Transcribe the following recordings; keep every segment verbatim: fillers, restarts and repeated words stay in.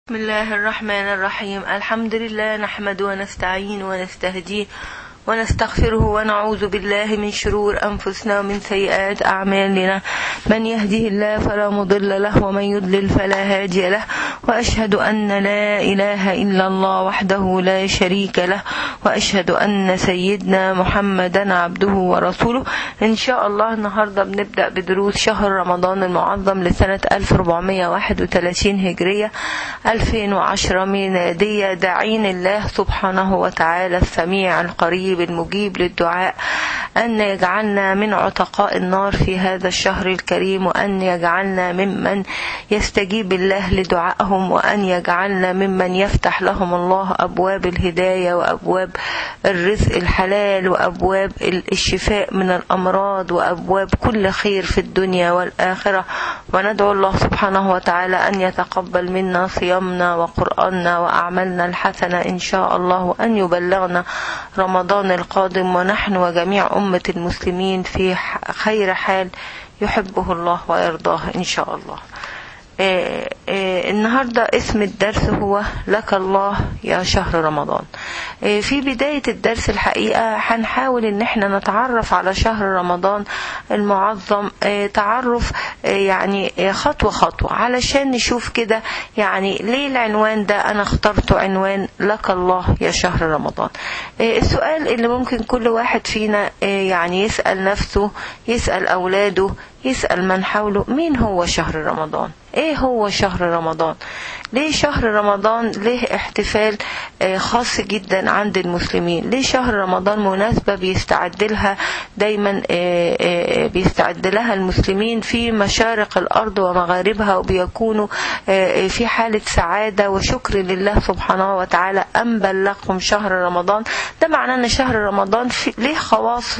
بسم الله الرحمن الرحيم. الحمد لله نحمده ونستعين ونستهديه ونستغفره ونعوذ بالله من شرور أنفسنا ومن سيئات أعمالنا. من يهده الله فلا مضل له ومن يضلل فلا هادي له، وأشهد أن لا إله إلا الله وحده لا شريك له، وأشهد أن سيدنا محمدا عبده ورسوله. إن شاء الله النهاردة بنبدأ بدروس شهر رمضان المعظم لسنة ألف وأربعمائة وواحد وثلاثين هجرية ألفين وعشرة ميلادية، داعين الله سبحانه وتعالى السميع القريب المجيب للدعاء أن يجعلنا من عتقاء النار في هذا الشهر الكريم، وأن يجعلنا ممن يستجيب الله لدعائهم، وأن يجعلنا ممن يفتح لهم الله أبواب الهداية وأبواب الرزق الحلال وأبواب الشفاء من الأمراض وأبواب كل خير في الدنيا والآخرة. وندعو الله سبحانه وتعالى أن يتقبل منا صيامنا وقرآننا وأعمالنا الحسنة إن شاء الله، وأن يبلغنا رمضان القادم ونحن وجميع أمة المسلمين في خير حال يحبه الله ويرضاه إن شاء الله. إيه إيه النهاردة اسم الدرس هو لك الله يا شهر رمضان. إيه في بداية الدرس الحقيقة هنحاول ان احنا نتعرف على شهر رمضان المعظم، إيه تعرف إيه يعني إيه خطوة خطوة، علشان نشوف كده يعني ليه العنوان ده انا اخترته عنوان لك الله يا شهر رمضان. إيه السؤال اللي ممكن كل واحد فينا إيه يعني يسأل نفسه، يسأل اولاده، يسأل من حوله، مين هو شهر رمضان؟ ايه هو شهر رمضان؟ ليه شهر رمضان ليه احتفال خاص جدا عند المسلمين؟ ليه شهر رمضان مناسبة بيستعد لها دايما بيستعد لها المسلمين في مشارق الأرض ومغاربها، وبيكونوا في حالة سعادة وشكر لله سبحانه وتعالى أن بلغهم شهر رمضان؟ ده معناه أن شهر رمضان ليه خواص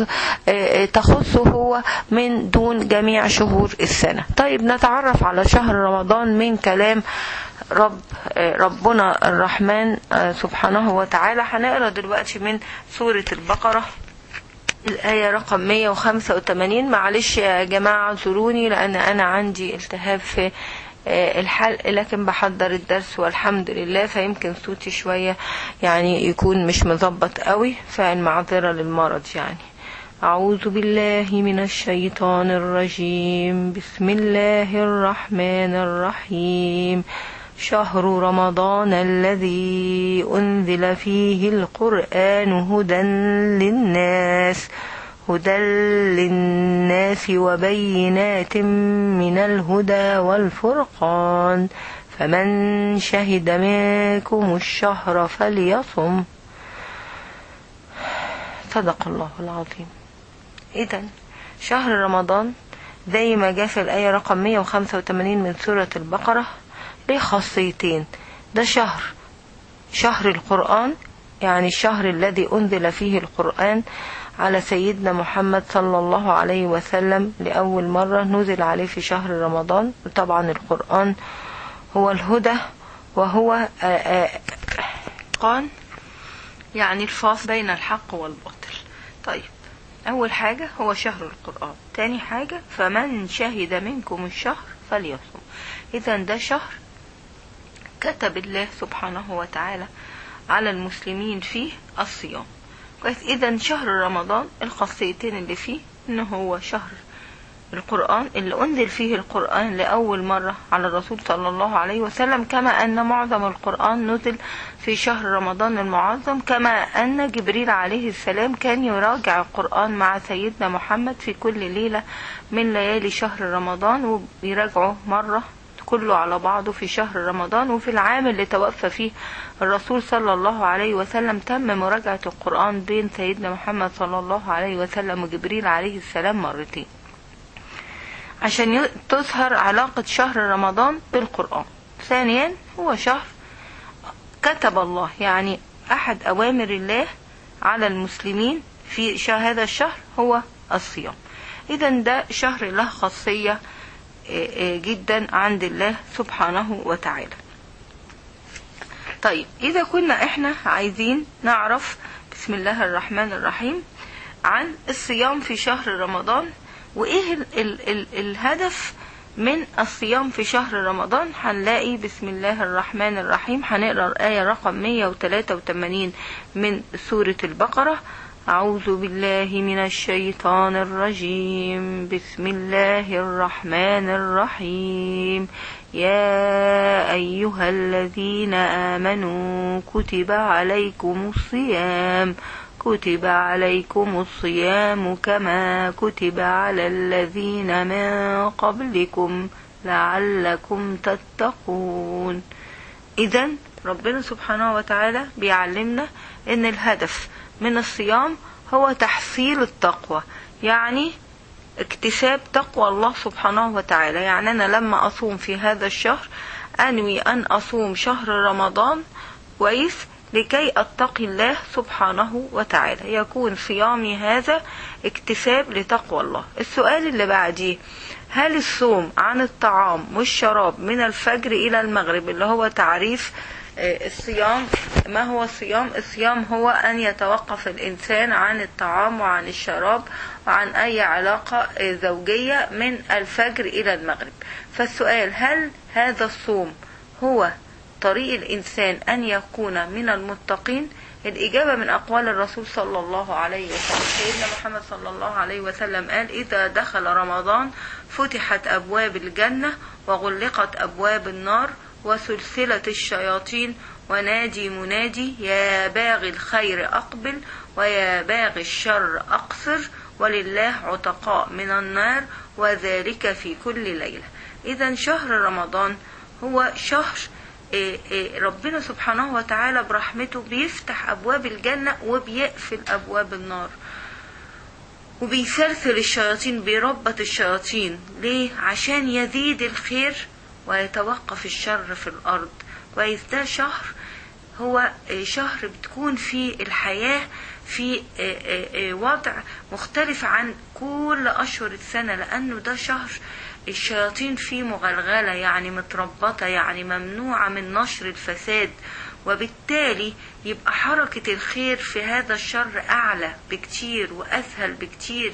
تخصه هو من دون جميع شهور السنة. طيب نتعرف على شهر رمضان من كلام رب ربنا الرحمن سبحانه وتعالى. هنقرأ دلوقتي من سورة البقرة الآية رقم مية وخمسة وثمانين. معلش يا جماعة اعذروني لأن أنا عندي التهاب في الحلق، لكن بحضر الدرس والحمد لله، فيمكن صوتي شوية يعني يكون مش مظبط قوي، فالمعذرة للمرض يعني. أعوذ بالله من الشيطان الرجيم. بسم الله الرحمن الرحيم. شهر رمضان الذي أنزل فيه القرآن هدى للناس هدى للناس وبينات من الهدى والفرقان، فمن شهد منكم الشهر فليصم. صدق الله العظيم. إذن شهر رمضان زي ما جاء في الآية رقم مية وخمسة وثمانين من سورة البقرة ليه خاصيتين. ده شهر شهر القرآن، يعني الشهر الذي أنزل فيه القرآن على سيدنا محمد صلى الله عليه وسلم لأول مرة، نزل عليه في شهر رمضان. طبعا القرآن هو الهدى، وهو قان يعني الفاصل بين الحق والباطل. طيب أول حاجة هو شهر القرآن، تاني حاجة فمن شهد منكم الشهر فليصم. إذا ده شهر كتب الله سبحانه وتعالى على المسلمين فيه الصيام. كويس. إذا شهر رمضان الخاصيتين اللي فيه إنه هو شهر القرآن اللي أنزل فيه القرآن لأول مرة على الرسول صلى الله عليه وسلم، كما أن معظم القرآن نزل في شهر رمضان المعظم، كما أن جبريل عليه السلام كان يراجع القرآن مع سيدنا محمد في كل ليلة من ليالي شهر رمضان، ويراجعه مرة كله على بعضه في شهر رمضان. وفي العام اللي توفى فيه الرسول صلى الله عليه وسلم تم مراجعة القرآن بين سيدنا محمد صلى الله عليه وسلم وجبريل عليه السلام مرتين، عشان تظهر علاقة شهر رمضان بالقرآن. ثانيا هو شهر كتب الله، يعني أحد أوامر الله على المسلمين في هذا الشهر هو الصيام. إذا ده شهر له خاصية جدا عند الله سبحانه وتعالى. طيب إذا كنا إحنا عايزين نعرف بسم الله الرحمن الرحيم عن الصيام في شهر رمضان، وإيه ال ال ال الهدف من الصيام في شهر رمضان هنلاقي بسم الله الرحمن الرحيم. هنقرأ الآية رقم مية وتلاتة وتمانين من سورة البقرة. أعوذ بالله من الشيطان الرجيم. بسم الله الرحمن الرحيم. يا أيها الذين آمنوا كتب عليكم الصيام كتب عليكم الصيام كما كتب على الذين من قبلكم لعلكم تتقون. إذن ربنا سبحانه وتعالى بيعلمنا إن الهدف من الصيام هو تحصيل التقوى، يعني اكتساب تقوى الله سبحانه وتعالى. يعني أنا لما أصوم في هذا الشهر أنوي أن أصوم شهر رمضان كويس لكي أتقي الله سبحانه وتعالى، يكون صيامي هذا اكتساب لتقوى الله. السؤال اللي بعديه، هل الصوم عن الطعام والشراب من الفجر إلى المغرب اللي هو تعريف الصيام؟ ما هو الصيام؟ الصيام هو أن يتوقف الإنسان عن الطعام وعن الشراب وعن أي علاقة زوجية من الفجر إلى المغرب. فالسؤال، هل هذا الصوم هو طريق الإنسان أن يكون من المتقين؟ الإجابة من أقوال الرسول صلى الله عليه وسلم. سيدنا محمد صلى الله عليه وسلم قال: إذا دخل رمضان فتحت أبواب الجنة وغلقت أبواب النار وسلسلة الشياطين ونادي منادي يا باغي الخير أقبل ويا باغي الشر أقصر ولله عتقاء من النار وذلك في كل ليلة. إذن شهر رمضان هو شهر ربنا سبحانه وتعالى برحمته بيفتح أبواب الجنة وبيقفل أبواب النار وبيسلسل الشياطين، بيربط الشياطين. ليه؟ عشان يزيد الخير ويتوقف الشر في الأرض. كويس؟ ده شهر هو شهر بتكون فيه الحياة في وضع مختلف عن كل أشهر السنة، لأنه ده شهر الشياطين فيه مغلغلة، يعني متربطة، يعني ممنوعة من نشر الفساد، وبالتالي يبقى حركة الخير في هذا الشر أعلى بكتير وأسهل بكتير.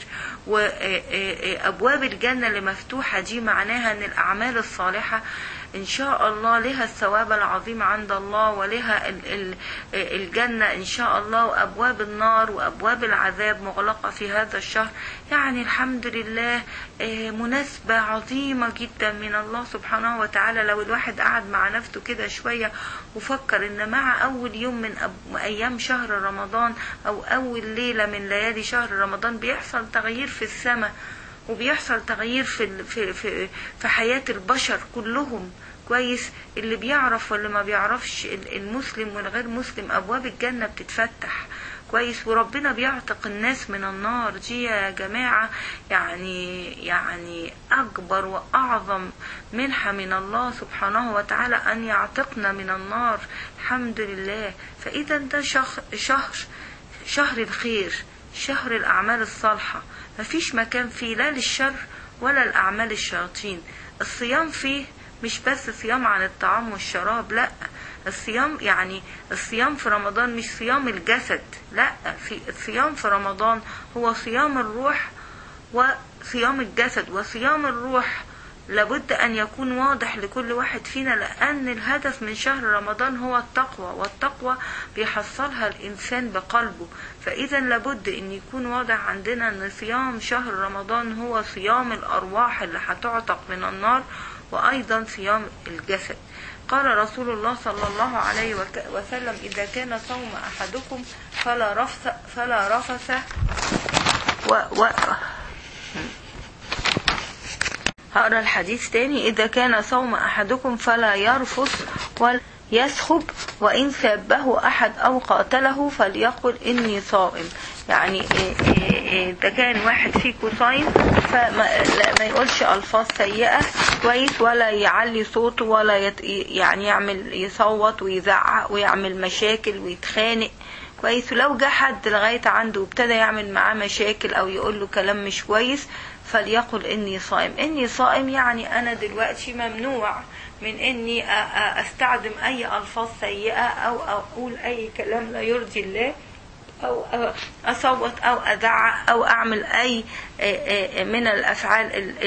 وأبواب الجنة اللي مفتوحة دي معناها أن الأعمال الصالحة إن شاء الله لها الثواب العظيم عند الله ولها الجنة إن شاء الله، وأبواب النار وأبواب العذاب مغلقة في هذا الشهر. يعني الحمد لله مناسبة عظيمة جدا من الله سبحانه وتعالى. لو الواحد قعد مع نفسه كده شوية وفكر إن مع أول يوم من أيام شهر رمضان أو أول ليلة من ليالي شهر رمضان بيحصل تغيير في السماء، وبيحصل تغيير في في في, في حياة البشر كلهم. كويس؟ اللي بيعرف واللي ما بيعرفش، المسلم والغير مسلم، أبواب الجنة بتتفتح. كويس؟ وربنا بيعتق الناس من النار. دي يا جماعة يعني يعني أكبر وأعظم منحة من الله سبحانه وتعالى أن يعتقنا من النار. الحمد لله. فإذا ده شهر شهر شهر الخير، شهر الأعمال الصالحة، مفيش مكان فيه لا للشر ولا الأعمال الشياطين. الصيام فيه مش بس صيام عن الطعام والشراب، لا، الصيام يعني الصيام في رمضان مش صيام الجسد، لا، في الصيام في رمضان هو صيام الروح وصيام الجسد. وصيام الروح لابد أن يكون واضح لكل واحد فينا، لأن الهدف من شهر رمضان هو التقوى، والتقوى بيحصلها الإنسان بقلبه. فإذا لابد أن يكون واضح عندنا أن صيام شهر رمضان هو صيام الأرواح اللي هتعتق من النار، وأيضا صيام الجسد. قال رسول الله صلى الله عليه وسلم: إذا كان صوم أحدكم فلا رفث فلا رفث و, و هقرأ الحديث تاني: إذا كان صوم أحدكم فلا يرفث ولا يسخب، وإن سابه أحد أو قاتله فليقل إني صائم. يعني إذا كان واحد فيكم صايم فما ما يقولش ألفاظ سيئة، كويس، ولا يعلي صوته ولا يت يعني يعمل يصوت ويزعق ويعمل مشاكل ويتخانق. كويس؟ ولو جه حد لغاية عنده وابتدى يعمل معاه مشاكل أو يقول له كلام مش كويس فليقل إني صائم. إني صائم يعني أنا دلوقتي ممنوع من إني أستخدم أي ألفاظ سيئة أو أقول أي كلام لا يرضي الله أو أصوت أو أزعق أو أعمل أي من الأفعال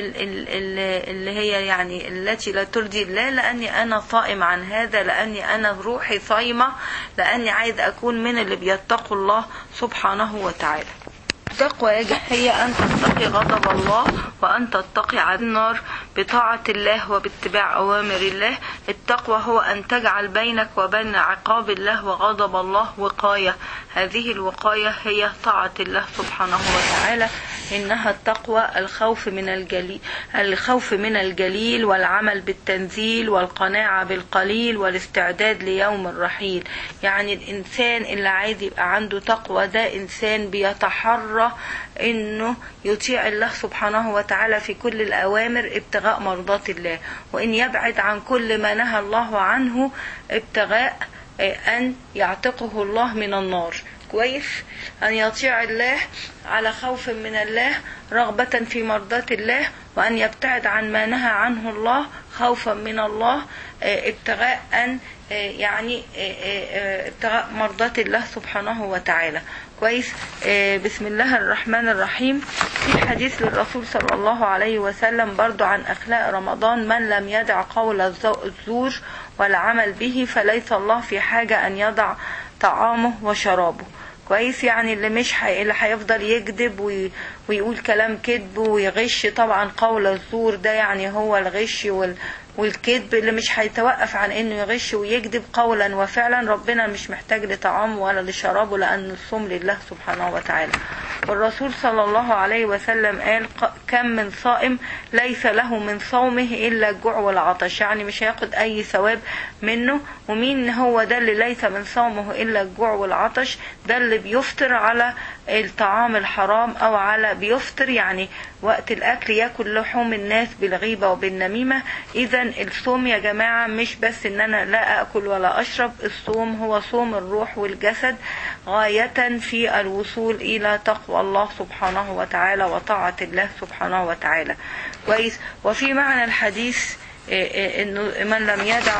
اللي هي يعني التي لا ترضي الله، لأني أنا صائم عن هذا، لأني أنا روحي صايمة، لأني عايز أكون من اللي بيتقوا الله سبحانه وتعالى. التقوى هي أن تتقي غضب الله وأن تتقي عذاب النار بطاعة الله وباتباع أوامر الله. التقوى هو أن تجعل بينك وبين عقاب الله وغضب الله وقاية. هذه الوقاية هي طاعة الله سبحانه وتعالى. إنها التقوى الخوف من الجليل الخوف من الجليل والعمل بالتنزيل والقناعة بالقليل والاستعداد ليوم الرحيل. يعني الإنسان اللي عايز يبقى عنده تقوى ده إنسان بيتحرى إنه يطيع الله سبحانه وتعالى في كل الأوامر ابتغاء مرضات الله، وإن يبعد عن كل ما نهى الله عنه ابتغاء أن يعتقه الله من النار. كويس؟ أن يطيع الله على خوف من الله رغبة في مرضات الله، وأن يبتعد عن ما نهى عنه الله خوفا من الله ابتغاء أن يعني ابتغاء مرضات الله سبحانه وتعالى. كويس؟ بسم الله الرحمن الرحيم. في حديث للرسول صلى الله عليه وسلم برضو عن أخلاق رمضان: من لم يدع قول الزور والعمل به فليس الله في حاجة أن يضع طعامه وشرابه. كويس؟ يعني اللي مش حي... اللي هيفضل يكذب وي... ويقول كلام كذب ويغش. طبعا قول الزور ده يعني هو الغش وال... والكذب، اللي مش هيتوقف عن انه يغش ويكذب قولا وفعلا. ربنا مش محتاج لطعامه ولا لشرابه، لان الصوم لله سبحانه وتعالى. والرسول صلى الله عليه وسلم قال: كم من صائم ليس له من صومه الا الجوع والعطش، يعني مش هياخد اي ثواب منه. ومين هو ده اللي ليس من صومه الا الجوع والعطش؟ ده اللي بيفطر على الطعام الحرام، او على بيفطر يعني وقت الاكل ياكل لحوم الناس بالغيبة وبالنميمة. اذا الصوم يا جماعة مش بس ان انا لا اكل ولا اشرب، الصوم هو صوم الروح والجسد غاية في الوصول الى تقوى الله سبحانه وتعالى وطاعة الله سبحانه وتعالى. كويس؟ وفي معنى الحديث إنه من لم يدع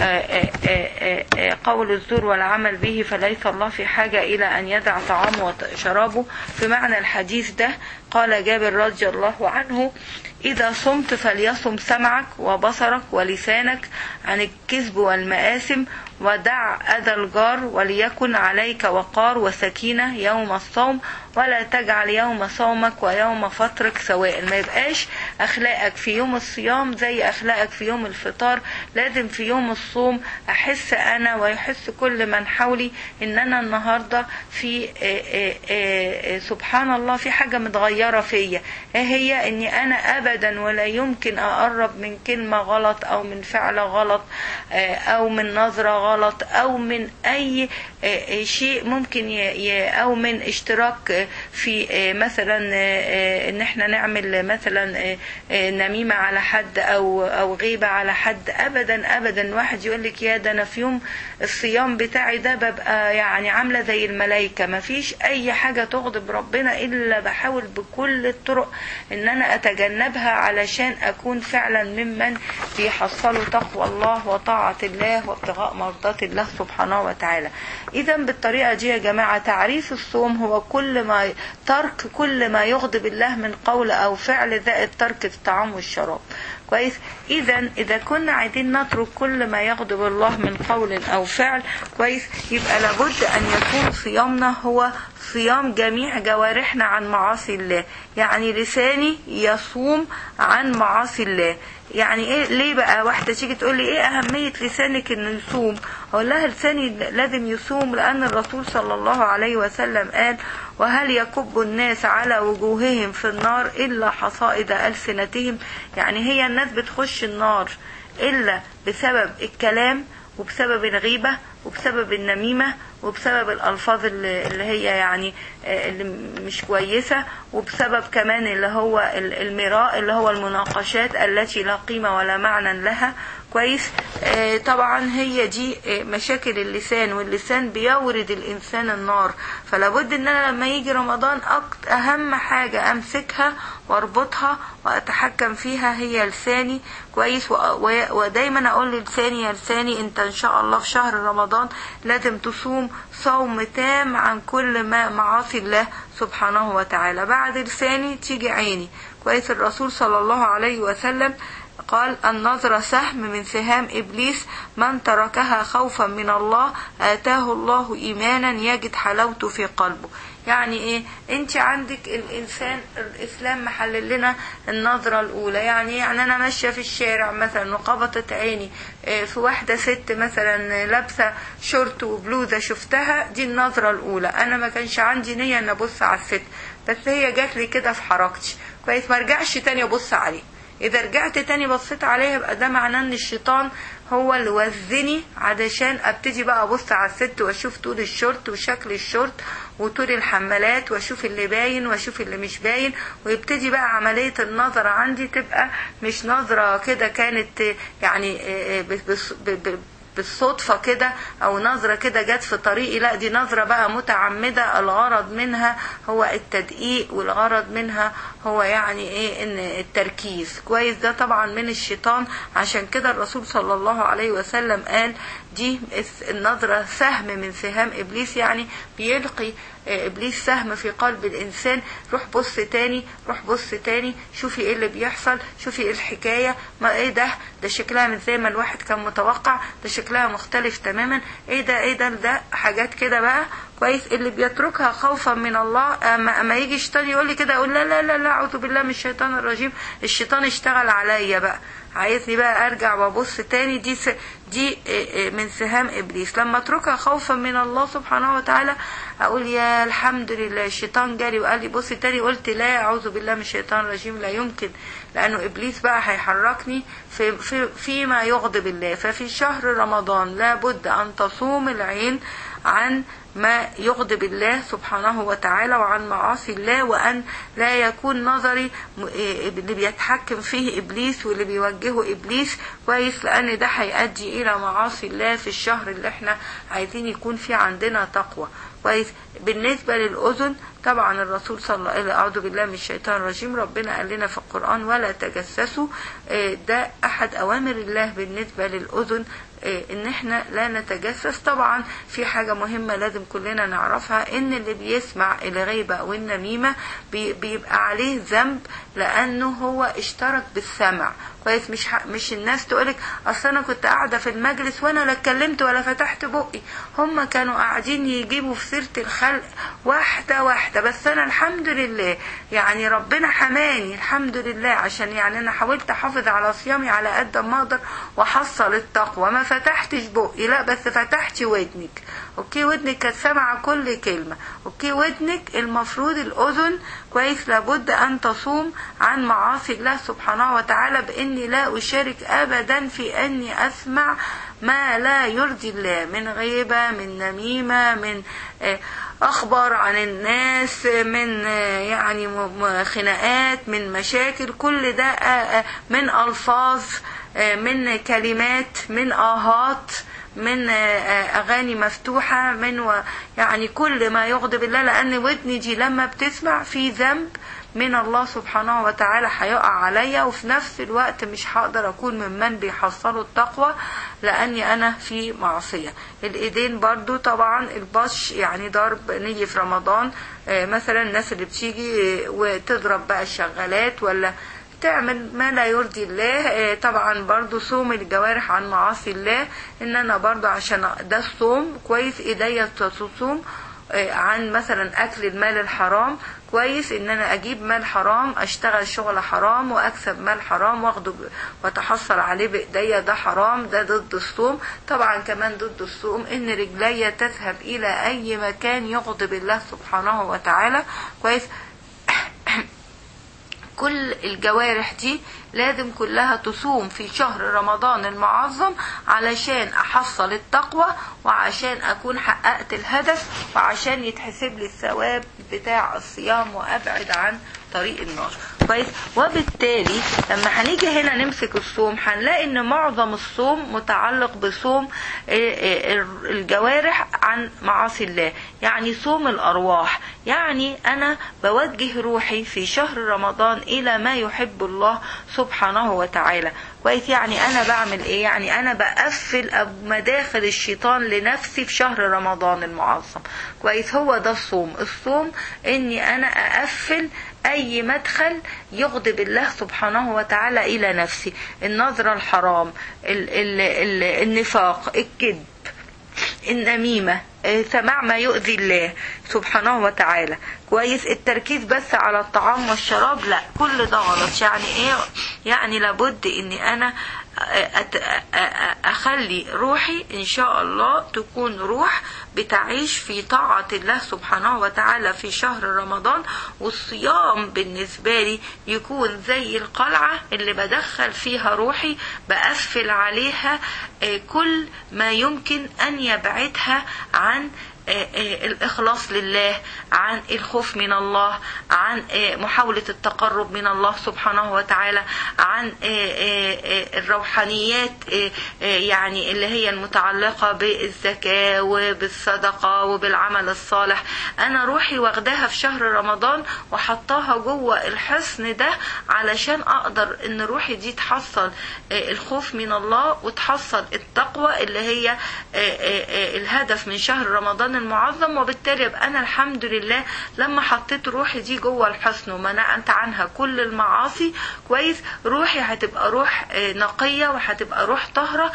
قول الزور والعمل به فليس الله في حاجة إلى أن يدع طعامه وشرابه. في معنى الحديث ده قال جابر رضي الله عنه: إذا صمت فليصم سمعك وبصرك ولسانك عن الكذب والمآثم، ودع أذى الجار، وليكن عليك وقار وسكينة يوم الصوم، ولا تجعل يوم صومك ويوم فطرك سواء. ما يبقاش أخلاقك في يوم الصيام زي أخلاقك في يوم الفطار. لازم في يوم الصوم أحس أنا ويحس كل من حولي إن أنا النهاردة في آآ آآ سبحان الله في حاجة متغيرة فيا. هي إني أنا أبدا ولا يمكن أقرب من كلمة غلط أو من فعل غلط أو من نظرة غلط أو من أي شيء ممكن ي... أو من اشتراك في مثلا إن احنا نعمل مثلا نميمة على حد أو أو غيبة على حد. أبدا أبدا. واحد يقول لك: يا ده أنا في يوم الصيام بتاعي ده ببقى يعني عاملة زي الملائكة، ما فيش أي حاجة تغضب ربنا إلا بحاول بكل الطرق إن أنا أتجنبها علشان أكون فعلا ممن بيحصلوا تقوى الله وطاعة الله وابتغاء مرضات الله سبحانه وتعالى. إذا بالطريقة دي يا جماعة تعريف الصوم هو كل ما ترك كل ما يغضب الله من قول أو فعل، زائد ترك الطعام والشراب. كويس؟ إذا إذا كنا عايزين نترك كل ما يغضب الله من قول أو فعل، كويس، يبقى لابد أن يكون صيامنا هو صيام جميع جوارحنا عن معاصي الله. يعني لساني يصوم عن معاصي الله. يعني ايه؟ ليه بقى واحدة تيجي تقول لي: ايه اهمية لسانك انه يصوم؟ اقول لها: لساني لازم يصوم لان الرسول صلى الله عليه وسلم قال: وهل يكب الناس على وجوههم في النار الا حصائد ألسنتهم. يعني هي الناس بتخش النار الا بسبب الكلام وبسبب الغيبة وبسبب النميمة وبسبب الألفاظ اللي هي يعني اللي مش كويسة، وبسبب كمان اللي هو المراء اللي هو المناقشات التي لا قيمة ولا معنى لها. كويس. آه طبعا هي دي آه مشاكل اللسان، واللسان بيورد الانسان النار. فلابد ان انا لما يجي رمضان اهم حاجة امسكها واربطها واتحكم فيها هي لساني كويس. ودايما اقول للساني يا لساني انت ان شاء الله في شهر رمضان لازم تصوم صوم تام عن كل ما معاصي الله سبحانه وتعالى. بعد لساني تيجي عيني كويس. الرسول صلى الله عليه وسلم قال النظرة سهم من سهام إبليس، من تركها خوفا من الله آتاه الله إيمانا يجد حلاوته في قلبه. يعني ايه؟ انت عندك الانسان الاسلام محلل لنا النظرة الاولى. يعني يعني انا ماشية في الشارع مثلا وقبضت عيني في واحدة ست مثلا لابسة شورت وبلوزة شفتها، دي النظرة الاولى. انا ما كانش عندي نية ان ابص على الست، بس هي جات لي كده في حركتي كويس، ما رجعش تاني ابص عليه. اذا رجعت تاني بصيت عليها يبقى ده معناه ان الشيطان هو اللي وزني علشان ابتدي بقى ابص على الست واشوف طول الشورت وشكل الشورت وطول الحمالات واشوف اللي باين واشوف اللي مش باين، ويبتدي بقى عملية النظرة عندي تبقى مش نظرة كده كانت يعني بالصدفة كده او نظرة كده جت في طريقي، لا دي نظرة بقى متعمدة. الغرض منها هو التدقيق، والغرض منها هو يعني ايه ان التركيز كويس. ده طبعا من الشيطان. عشان كده الرسول صلى الله عليه وسلم قال دي النظرة سهم من سهام ابليس، يعني بيلقي ابليس سهم في قلب الانسان. روح بص تاني، روح بص تاني، شوفي ايه اللي بيحصل، شوفي ايه الحكاية، ما ايه ده ده شكلها مش زي ما الواحد كان متوقع، ده شكلها مختلف تماما، ايه ده ايه ده ده حاجات كده بقى كويس. اللي بيتركها خوفا من الله اما, أما يجي الشيطان يقول لي كده اقول لا لا لا لا اعوذ بالله من الشيطان الرجيم، الشيطان اشتغل عليا بقى، عايزني بقى ارجع وابص تاني. دي س... دي من سهام ابليس. لما اتركها خوفا من الله سبحانه وتعالى اقول يا الحمد لله الشيطان جالي وقال لي بصي تاني، قلت لا اعوذ بالله من الشيطان الرجيم، لا يمكن، لانه ابليس بقى هيحركني في في فيما يغضب الله. ففي شهر رمضان لابد ان تصوم العين عن ما يغضب الله سبحانه وتعالى وعن معاصي الله، وأن لا يكون نظري اللي بيتحكم فيه إبليس واللي بيوجهه إبليس كويس، لأن ده هيؤدي إلى معاصي الله في الشهر اللي احنا عايزين يكون فيه عندنا تقوى كويس. بالنسبة للأذن طبعا الرسول صلى الله عليه وسلم أعوذ بالله من الشيطان الرجيم، ربنا قال لنا في القرآن ولا تجسسوا. ده أحد أوامر الله بالنسبة للأذن ان احنا لا نتجسس. طبعا في حاجة مهمة لازم كلنا نعرفها، ان اللي بيسمع الغيبة والنميمة بيبقى عليه ذنب لانه هو اشترك بالسمع كويس. مش مش الناس تقولك اصل انا كنت قاعدة في المجلس وانا لا اتكلمت ولا فتحت بقي، هم كانوا قاعدين يجيبوا في سيرة الخلق واحدة واحدة، بس انا الحمد لله يعني ربنا حماني الحمد لله، عشان يعني انا حاولت احافظ على صيامي على قد ما اقدر واحصل التقوى. ما فتحتش بقي لا، بس فتحتي ودنك اوكي، ودنك كانت سامعة كل كلمة اوكي. ودنك المفروض الاذن كويس لابد ان تصوم عن معاصي الله سبحانه وتعالى، باني لا اشارك ابدا في اني اسمع ما لا يرضي الله من غيبة، من نميمة، من اخبار عن الناس، من يعني خناقات، من مشاكل، كل ده من الفاظ، من كلمات، من آهات، من اغاني مفتوحة، من و يعني كل ما يغضب الله، لان ودني دي لما بتسمع في ذنب من الله سبحانه وتعالى هيقع عليا، وفي نفس الوقت مش هقدر اكون ممن بيحصلوا التقوى لاني انا في معصية. الايدين برضو طبعا البطش يعني ضرب، نيجي في رمضان مثلا الناس اللي بتيجي وتضرب بقى الشغالات ولا تعمل ما لا يرضي الله، طبعا برضو صوم الجوارح عن معاصي الله، ان انا برضو عشان ده الصوم كويس ايديا تصوم عن مثلا اكل المال الحرام كويس، ان انا اجيب مال حرام، اشتغل شغل حرام واكسب مال حرام واخده واتحصل عليه بايديا، ده حرام، ده ضد الصوم. طبعا كمان ضد الصوم ان رجلي تذهب الى اي مكان يغضب الله سبحانه وتعالى كويس. كل الجوارح دي لازم كلها تصوم في شهر رمضان المعظم علشان احصل التقوى، وعشان اكون حققت الهدف، وعشان يتحسب لي الثواب بتاع الصيام وابعد عن طريق النار. كويس. وبالتالي لما هنيجي هنا نمسك الصوم هنلاقي ان معظم الصوم متعلق بصوم الجوارح عن معاصي الله، يعني صوم الارواح. يعني انا بوجه روحي في شهر رمضان الى ما يحب الله سبحانه وتعالى. كويس. يعني انا بعمل ايه؟ يعني انا بقفل مداخل الشيطان لنفسي في شهر رمضان المعظم. كويس. هو ده الصوم. الصوم اني انا اقفل اي مدخل يغضب الله سبحانه وتعالى الى نفسي، النظرة الحرام، ال ال ال النفاق، الكذب، النميمة، سماع ما يؤذي الله سبحانه وتعالى. كويس. التركيز بس على الطعام والشراب، لا، كل ده غلط. يعني ايه؟ يعني لابد اني انا اخلي روحي ان شاء الله تكون روح بتعيش في طاعة الله سبحانه وتعالى في شهر رمضان. والصيام بالنسبة لي يكون زي القلعة اللي بدخل فيها روحي، بقفل عليها كل ما يمكن ان يبعدها عن الإخلاص لله، عن الخوف من الله، عن محاولة التقرب من الله سبحانه وتعالى، عن الروحانيات يعني اللي هي المتعلقة بالزكاة وبالصدقة وبالعمل الصالح. أنا روحي واخداها في شهر رمضان وحطاها جوه الحصن ده علشان أقدر إن روحي دي تحصل الخوف من الله وتحصل التقوى اللي هي الهدف من شهر رمضان المعظم. وبالتالي يبقى انا الحمد لله لما حطيت روحي دي جوه الحصن ومنعت عنها كل المعاصي، كويس، روحي هتبقى روح نقية وهتبقى روح طاهرة،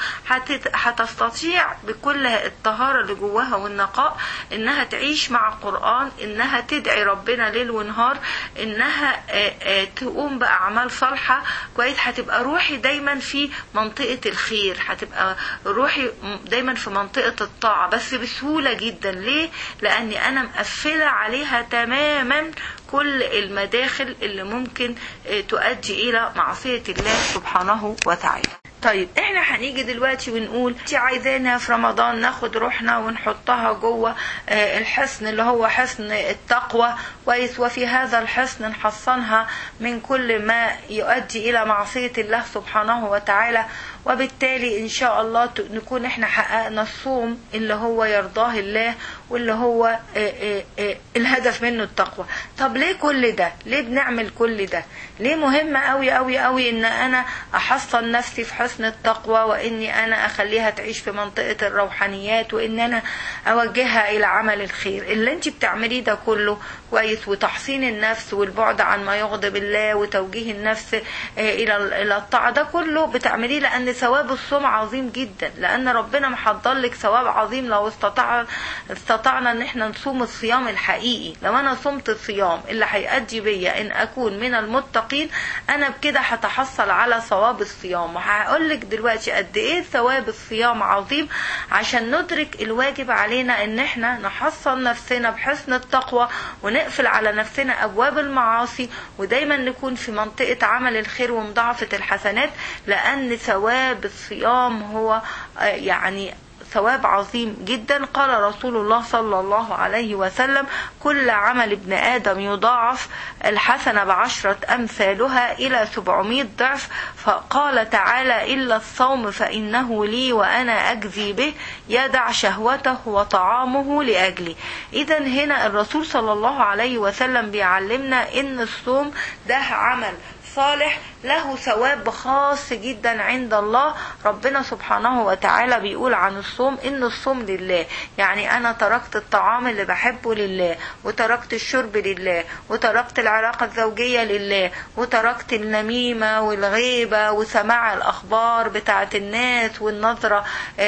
هتستطيع بكل الطهارة اللي جواها والنقاء انها تعيش مع القرآن، انها تدعي ربنا ليل ونهار، انها تقوم بأعمال صالحة. كويس. هتبقى روحي دايما في منطقة الخير، هتبقى روحي دايما في منطقة الطاعة، بس بسهولة جدا. ليه؟ لاني انا مقفلة عليها تماما كل المداخل اللي ممكن تؤدي الى معصية الله سبحانه وتعالى. طيب احنا هنيجي دلوقتي ونقول انت عايزانا في رمضان ناخد روحنا ونحطها جوه الحصن اللي هو حصن التقوى. كويس. وفي هذا الحصن نحصنها من كل ما يؤدي الى معصية الله سبحانه وتعالى. وبالتالي ان شاء الله نكون احنا حققنا الصوم اللي هو يرضاه الله واللي هو الهدف منه التقوى. طب ليه كل ده؟ ليه بنعمل كل ده؟ ليه مهمة قوي قوي قوي ان انا احصن نفسي في حسن التقوى، واني انا اخليها تعيش في منطقة الروحانيات، وان انا اوجهها الى عمل الخير؟ اللي انت بتعمليه ده كله كويس، وتحصين النفس والبعد عن ما يغضب الله وتوجيه النفس الى الى الطاعة، ده كله بتعمليه لان ثواب الصوم عظيم جدا، لان ربنا محضر لك ثواب عظيم لو استطاع استطعنا ان احنا نصوم الصيام الحقيقي. لو انا صمت الصيام اللي هيؤدي بيا ان اكون من المتقين، انا بكده هتحصل على ثواب الصيام. وهقول لك دلوقتي قد ايه ثواب الصيام عظيم عشان ندرك الواجب علينا ان احنا نحصن نفسنا بحسن التقوى ونقفل على نفسنا ابواب المعاصي، ودايما نكون في منطقة عمل الخير ومضاعفة الحسنات، لان ثواب الصيام هو يعني ثواب عظيم جدا. قال رسول الله صلى الله عليه وسلم: كل عمل ابن آدم يضاعف الحسنة بعشرة أمثالها إلى سبعمائة ضعف. فقال تعالى: إلا الصوم فإنه لي وأنا أجزي به، يدع شهوته وطعامه لأجلي. إذن هنا الرسول صلى الله عليه وسلم بيعلمنا إن الصوم ده عمل صالح له ثواب خاص جدا عند الله. ربنا سبحانه وتعالى بيقول عن الصوم إن الصوم لله، يعني أنا تركت الطعام اللي بحبه لله، وتركت الشرب لله، وتركت العلاقة الزوجية لله، وتركت النميمة والغيبة وسماع الأخبار بتاعت الناس والنظرة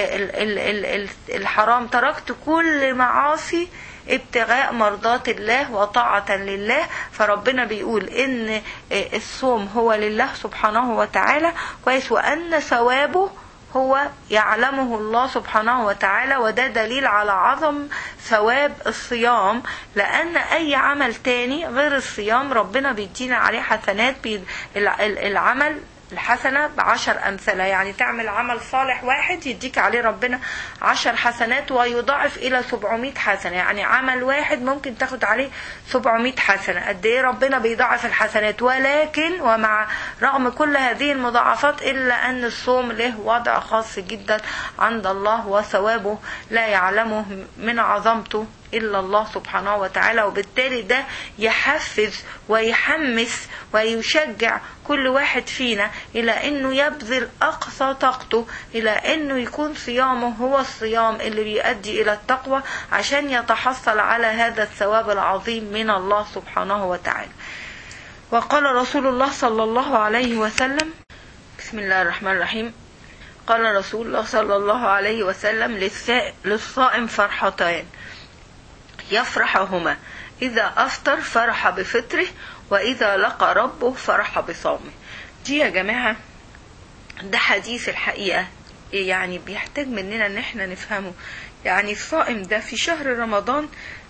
الحرام، تركت كل معاصي ابتغاء مرضات الله وطاعة لله. فربنا بيقول ان الصوم هو لله سبحانه وتعالى، كويس، وان ثوابه هو يعلمه الله سبحانه وتعالى. وده دليل على عظم ثواب الصيام، لأن أي عمل تاني غير الصيام ربنا بيدينا عليه حسنات. العمل الحسنة بعشر أمثالها، يعني تعمل عمل صالح واحد يديك عليه ربنا عشر حسنات ويضاعف إلى سبعمائة حسنة، يعني عمل واحد ممكن تاخد عليه سبعمائة حسنة. قد إيه ربنا بيضاعف الحسنات. ولكن ومع رغم كل هذه المضاعفات إلا أن الصوم له وضع خاص جدا عند الله، وثوابه لا يعلمه من عظمته إلا الله سبحانه وتعالى. وبالتالي ده يحفز ويحمس ويشجع كل واحد فينا إلى أنه يبذل أقصى طاقته إلى أنه يكون صيامه هو الصيام اللي بيؤدي إلى التقوى، عشان يتحصل على هذا الثواب العظيم من الله سبحانه وتعالى. وقال رسول الله صلى الله عليه وسلم: بسم الله الرحمن الرحيم. قال رسول الله صلى الله عليه وسلم: للصائم فرحتان يفرحهما، إذا أفطر فرح بفطره، وإذا لقى ربه فرح بصومه. دي يا جماعة ده حديث الحقيقة يعني بيحتاج مننا ان احنا نفهمه. يعني الصائم ده في شهر رمضان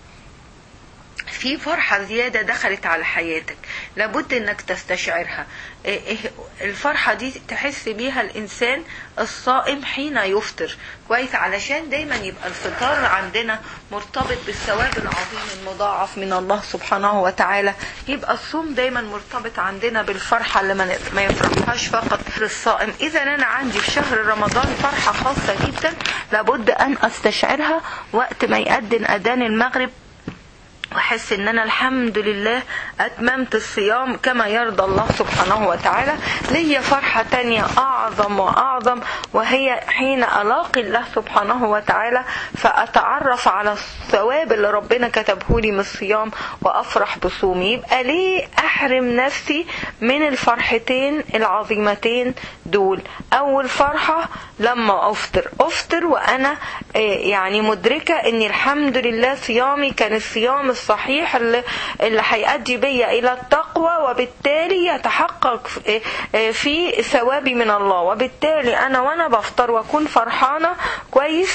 في فرحة زيادة دخلت على حياتك، لابد انك تستشعرها. الفرحة دي تحس بيها الانسان الصائم حين يفطر كويس، علشان دايما يبقى الفطار عندنا مرتبط بالثواب العظيم المضاعف من الله سبحانه وتعالى. يبقى الصوم دايما مرتبط عندنا بالفرحة اللي ما يفرحهاش فقط للصائم. اذا انا عندي في شهر رمضان فرحة خاصة جدا لابد ان استشعرها وقت ما يأذن اذان المغرب، واحس ان انا الحمد لله اتممت الصيام كما يرضى الله سبحانه وتعالى. لي فرحة تانية اعظم واعظم، وهي حين الاقي الله سبحانه وتعالى فاتعرف على الثواب اللي ربنا كتبه لي من الصيام وافرح بصومي. يبقى ليه احرم نفسي من الفرحتين العظيمتين دول؟ اول فرحة لما افطر افطر وانا يعني مدركة ان الحمد لله صيامي كان الصيام الصحيح اللي اللي هيؤدي بيا الى التقوى، وبالتالي يتحقق في ثوابي من الله. وبالتالي انا وانا بفطر واكون فرحانة كويس،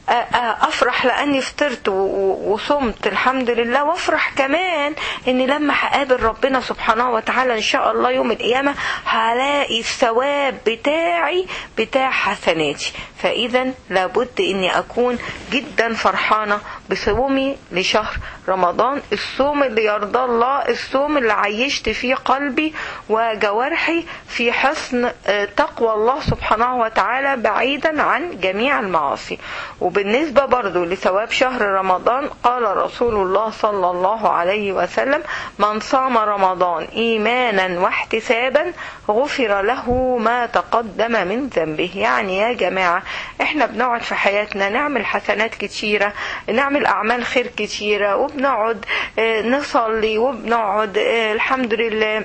افرح لاني فطرت وصمت الحمد لله، وافرح كمان ان لما هقابل ربنا سبحانه وتعالى ان شاء الله يوم القيامة هلاقي الثواب بتاعي بتاع حسناتي. فاذا لابد اني اكون جدا فرحانة بصومي لشهر رمضان، الصوم اللي يرضى الله، الصوم اللي عيشت فيه قلبي وجوارحي في حسن تقوى الله سبحانه وتعالى بعيدا عن جميع المعاصي. وبالنسبة برضو لثواب شهر رمضان قال رسول الله صلى الله عليه وسلم: من صام رمضان إيمانا واحتسابا غفر له ما تقدم من ذنبه. يعني يا جماعة احنا بنقعد في حياتنا نعمل حسنات كتيرة، نعمل أعمال خير كتيرة، وبنقعد نصلي، وبنقعد الحمد لله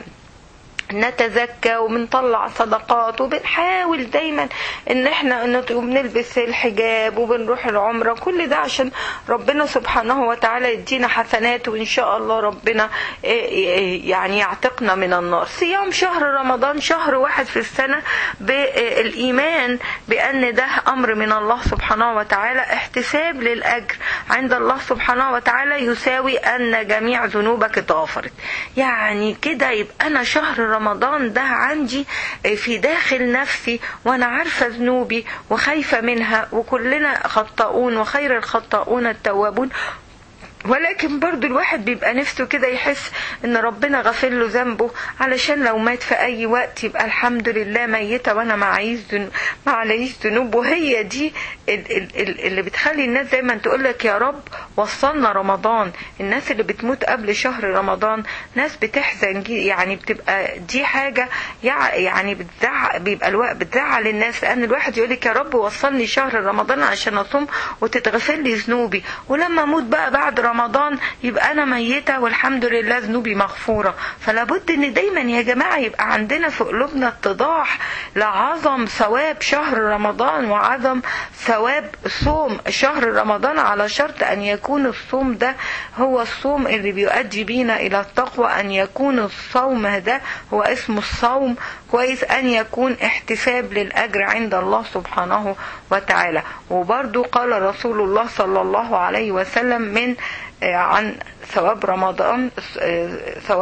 نتزكى وبنطلع صدقات، وبنحاول دايما ان احنا بنلبس الحجاب وبنروح العمرة، كل ده عشان ربنا سبحانه وتعالى يدينا حسنات، وان شاء الله ربنا يعني يعتقنا من النار. صيام شهر رمضان شهر واحد في السنة بالايمان بان ده امر من الله سبحانه وتعالى، احتساب للاجر عند الله سبحانه وتعالى يساوي ان جميع ذنوبك اتغفرت. يعني كده يبقى انا شهر رمضان ده عندي في داخل نفسي وانا عارفة ذنوبي وخايفة منها، وكلنا خطاؤون وخير الخطاؤون التوابون، ولكن برضو الواحد بيبقى نفسه كده يحس ان ربنا غفر له ذنبه، علشان لو مات في اي وقت يبقى الحمد لله ميتة وانا معيش ذنوب ما عليش ذنوب. وهي دي اللي بتخلي الناس دايما تقولك يا رب وصلنا رمضان. الناس اللي بتموت قبل شهر رمضان ناس بتحزن، يعني بتبقى دي حاجة يعني بتزعل، بيبقى الوقت بتزعل الناس، لان الواحد يقولك يا رب وصلني شهر رمضان عشان اصوم وتتغفر لي ذنوبي، ولما اموت بقى بعد رمضان يبقى انا ميتة والحمد لله ذنوبي مغفورة. فلا بد ان دايما يا جماعة يبقى عندنا في قلوبنا اتضاح لعظم ثواب شهر رمضان وعظم ثواب صوم شهر رمضان، على شرط ان يكون الصوم ده هو الصوم اللي بيؤدي بينا الى التقوى، ان يكون الصوم ده هو اسم الصوم كويس، ان يكون احتساب للاجر عند الله سبحانه وتعالى. وبرضو قال رسول الله صلى الله عليه وسلم من عن ثواب رمضان ثواب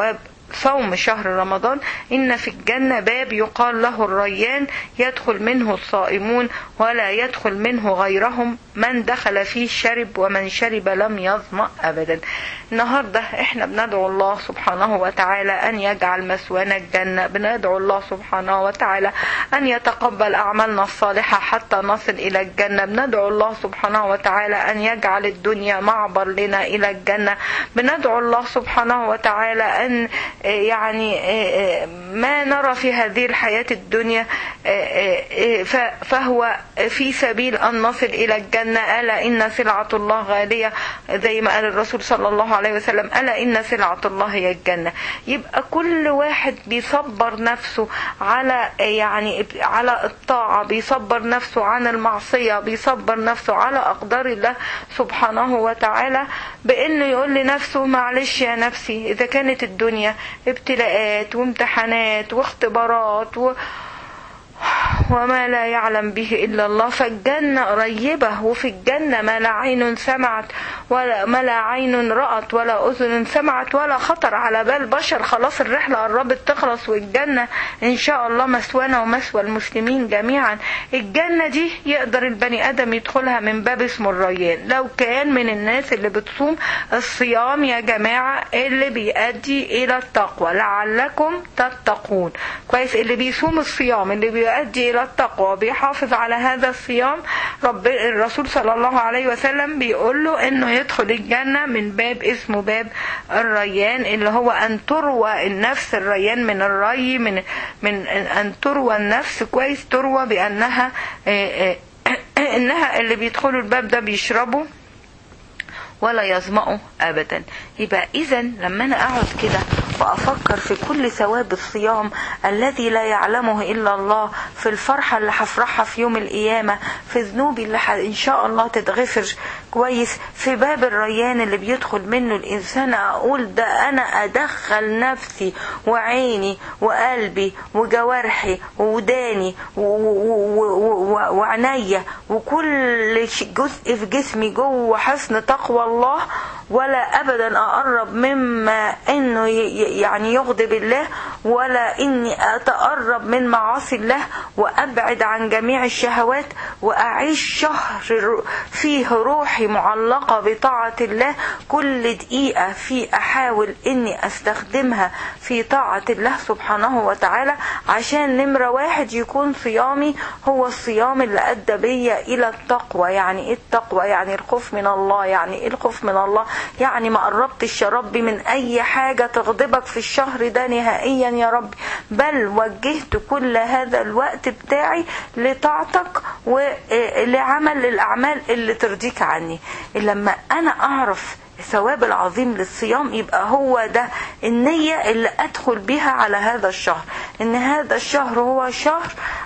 صوم شهر رمضان إن في الجنة باب يقال له الريان يدخل منه الصائمون ولا يدخل منه غيرهم، من دخل فيه شرب ومن شرب لم يظمأ أبدا. النهاردة احنا بندعو الله سبحانه وتعالى أن يجعل مثوانا الجنة، بندعو الله سبحانه وتعالى أن يتقبل أعمالنا الصالحة حتى نصل إلى الجنة، بندعو الله سبحانه وتعالى أن يجعل الدنيا معبر لنا إلى الجنة، بندعو الله سبحانه وتعالى أن يعني ما نرى في هذه الحياة الدنيا فهو في سبيل أن نصل إلى الجنة. ألا إن سلعة الله غالية، زي ما قال الرسول صلى الله عليه وسلم، ألا إن سلعة الله هي الجنة. يبقى كل واحد بيصبر نفسه على يعني على الطاعة، بيصبر نفسه عن المعصية، بيصبر نفسه على أقدار الله سبحانه وتعالى، بأنه يقول لنفسه معلش يا نفسي، إذا كانت الدنيا ابتلاءات وامتحانات واختبارات و وما لا يعلم به إلا الله، فالجنة قريبة، وفي الجنة ما لا عين سمعت ولا ما لا عين رأت ولا أذن سمعت ولا خطر على بال بشر. خلاص الرحلة قربت تخلص، والجنة إن شاء الله مسوانا ومسوى المسلمين جميعا. الجنة دي يقدر البني آدم يدخلها من باب اسمه الريان لو كان من الناس اللي بتصوم. الصيام يا جماعة اللي بيؤدي إلى التقوى، لعلكم تتقون. كويس، اللي بيصوم الصيام اللي بيؤدي إلى التقوى بيحافظ على هذا الصيام، رب الرسول صلى الله عليه وسلم بيقول له إنه يدخل الجنة من باب اسمه باب الريان، اللي هو أن تروى النفس. الريان من الري، من من أن تروى النفس. كويس، تروى بأنها إنها اللي بيدخلوا الباب ده بيشربوا ولا يظمأوا أبدا. يبقى إذا لما أنا أقعد كده وأفكر في كل ثواب الصيام الذي لا يعلمه إلا الله، في الفرحة اللي هفرحها في يوم القيامة، في ذنوبي اللي إن شاء الله تتغفر، كويس، في باب الريان اللي بيدخل منه الإنسان، أقول ده أنا أدخل نفسي وعيني وقلبي وجوارحي ووداني وعناية وكل جزء في جسمي جوه حسن تقوى الله، ولا أبدا أقرب مما إنه يعني يغضب الله، ولا إني أتقرب من معاصي الله، وأبعد عن جميع الشهوات، وأعيش شهر فيه روحي معلقة بطاعة الله. كل دقيقة في أحاول إني أستخدمها في طاعة الله سبحانه وتعالى، عشان نمرة واحد يكون صيامي هو الصيام اللي أدى بيا إلى التقوى. يعني إيه التقوى؟ يعني الخوف من الله. يعني إيه الخوف من الله؟ يعني ما قربتش يا ربي من أي حاجة تغضبك في الشهر ده نهائيا يا رب، بل وجهت كل هذا الوقت بتاعي لطاعتك ولعمل الأعمال اللي ترضيك عني. لما أنا أعرف الثواب العظيم للصيام، يبقى هو ده النية اللي أدخل بها على هذا الشهر، إن هذا الشهر هو شهر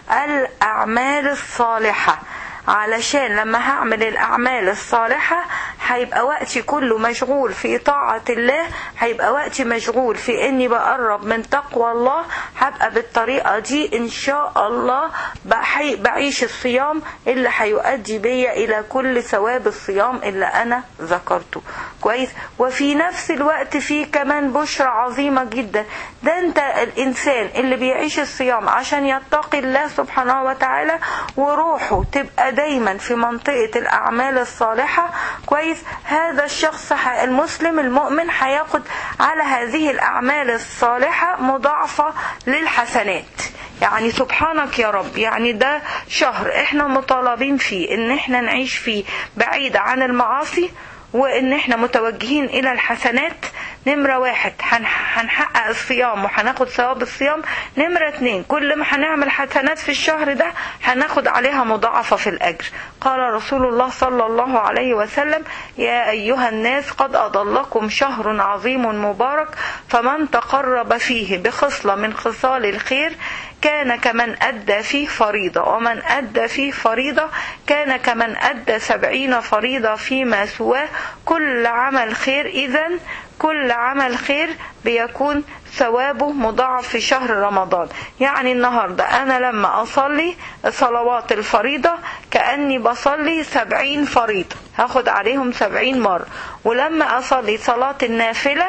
الأعمال الصالحة، علشان لما هعمل الأعمال الصالحة هيبقى وقتي كله مشغول في طاعة الله، هيبقى وقتي مشغول في اني بقرب من تقوى الله. هبقى بالطريقة دي ان شاء الله بعيش الصيام اللي هيؤدي بيا الى كل ثواب الصيام اللي انا ذكرته. كويس، وفي نفس الوقت في كمان بشرى عظيمة جدا. ده انت الانسان اللي بيعيش الصيام عشان يتقي الله سبحانه وتعالى وروحه تبقى دايما في منطقة الأعمال الصالحة. كويس، هذا الشخص المسلم المؤمن هياخد على هذه الأعمال الصالحة مضاعفة للحسنات. يعني سبحانك يا رب، يعني ده شهر احنا مطالبين فيه ان احنا نعيش فيه بعيد عن المعاصي، وان احنا متوجهين الى الحسنات. نمرة واحد هنحقق الصيام وهناخد ثواب الصيام. نمرة اتنين، كل ما هنعمل حسنات في الشهر ده هناخد عليها مضاعفة في الأجر. قال رسول الله صلى الله عليه وسلم: يا أيها الناس قد أضلكم شهر عظيم مبارك، فمن تقرب فيه بخصلة من خصال الخير كان كمن أدى فيه فريضة، ومن أدى فيه فريضة كان كمن أدى سبعين فريضة فيما سواه. كل عمل خير، إذن كل عمل خير بيكون ثوابه مضاعف في شهر رمضان. يعني النهاردة أنا لما أصلي صلوات الفريضة كأني بصلي سبعين فريضة، هاخد عليهم سبعين مرة. ولما أصلي صلاة النافلة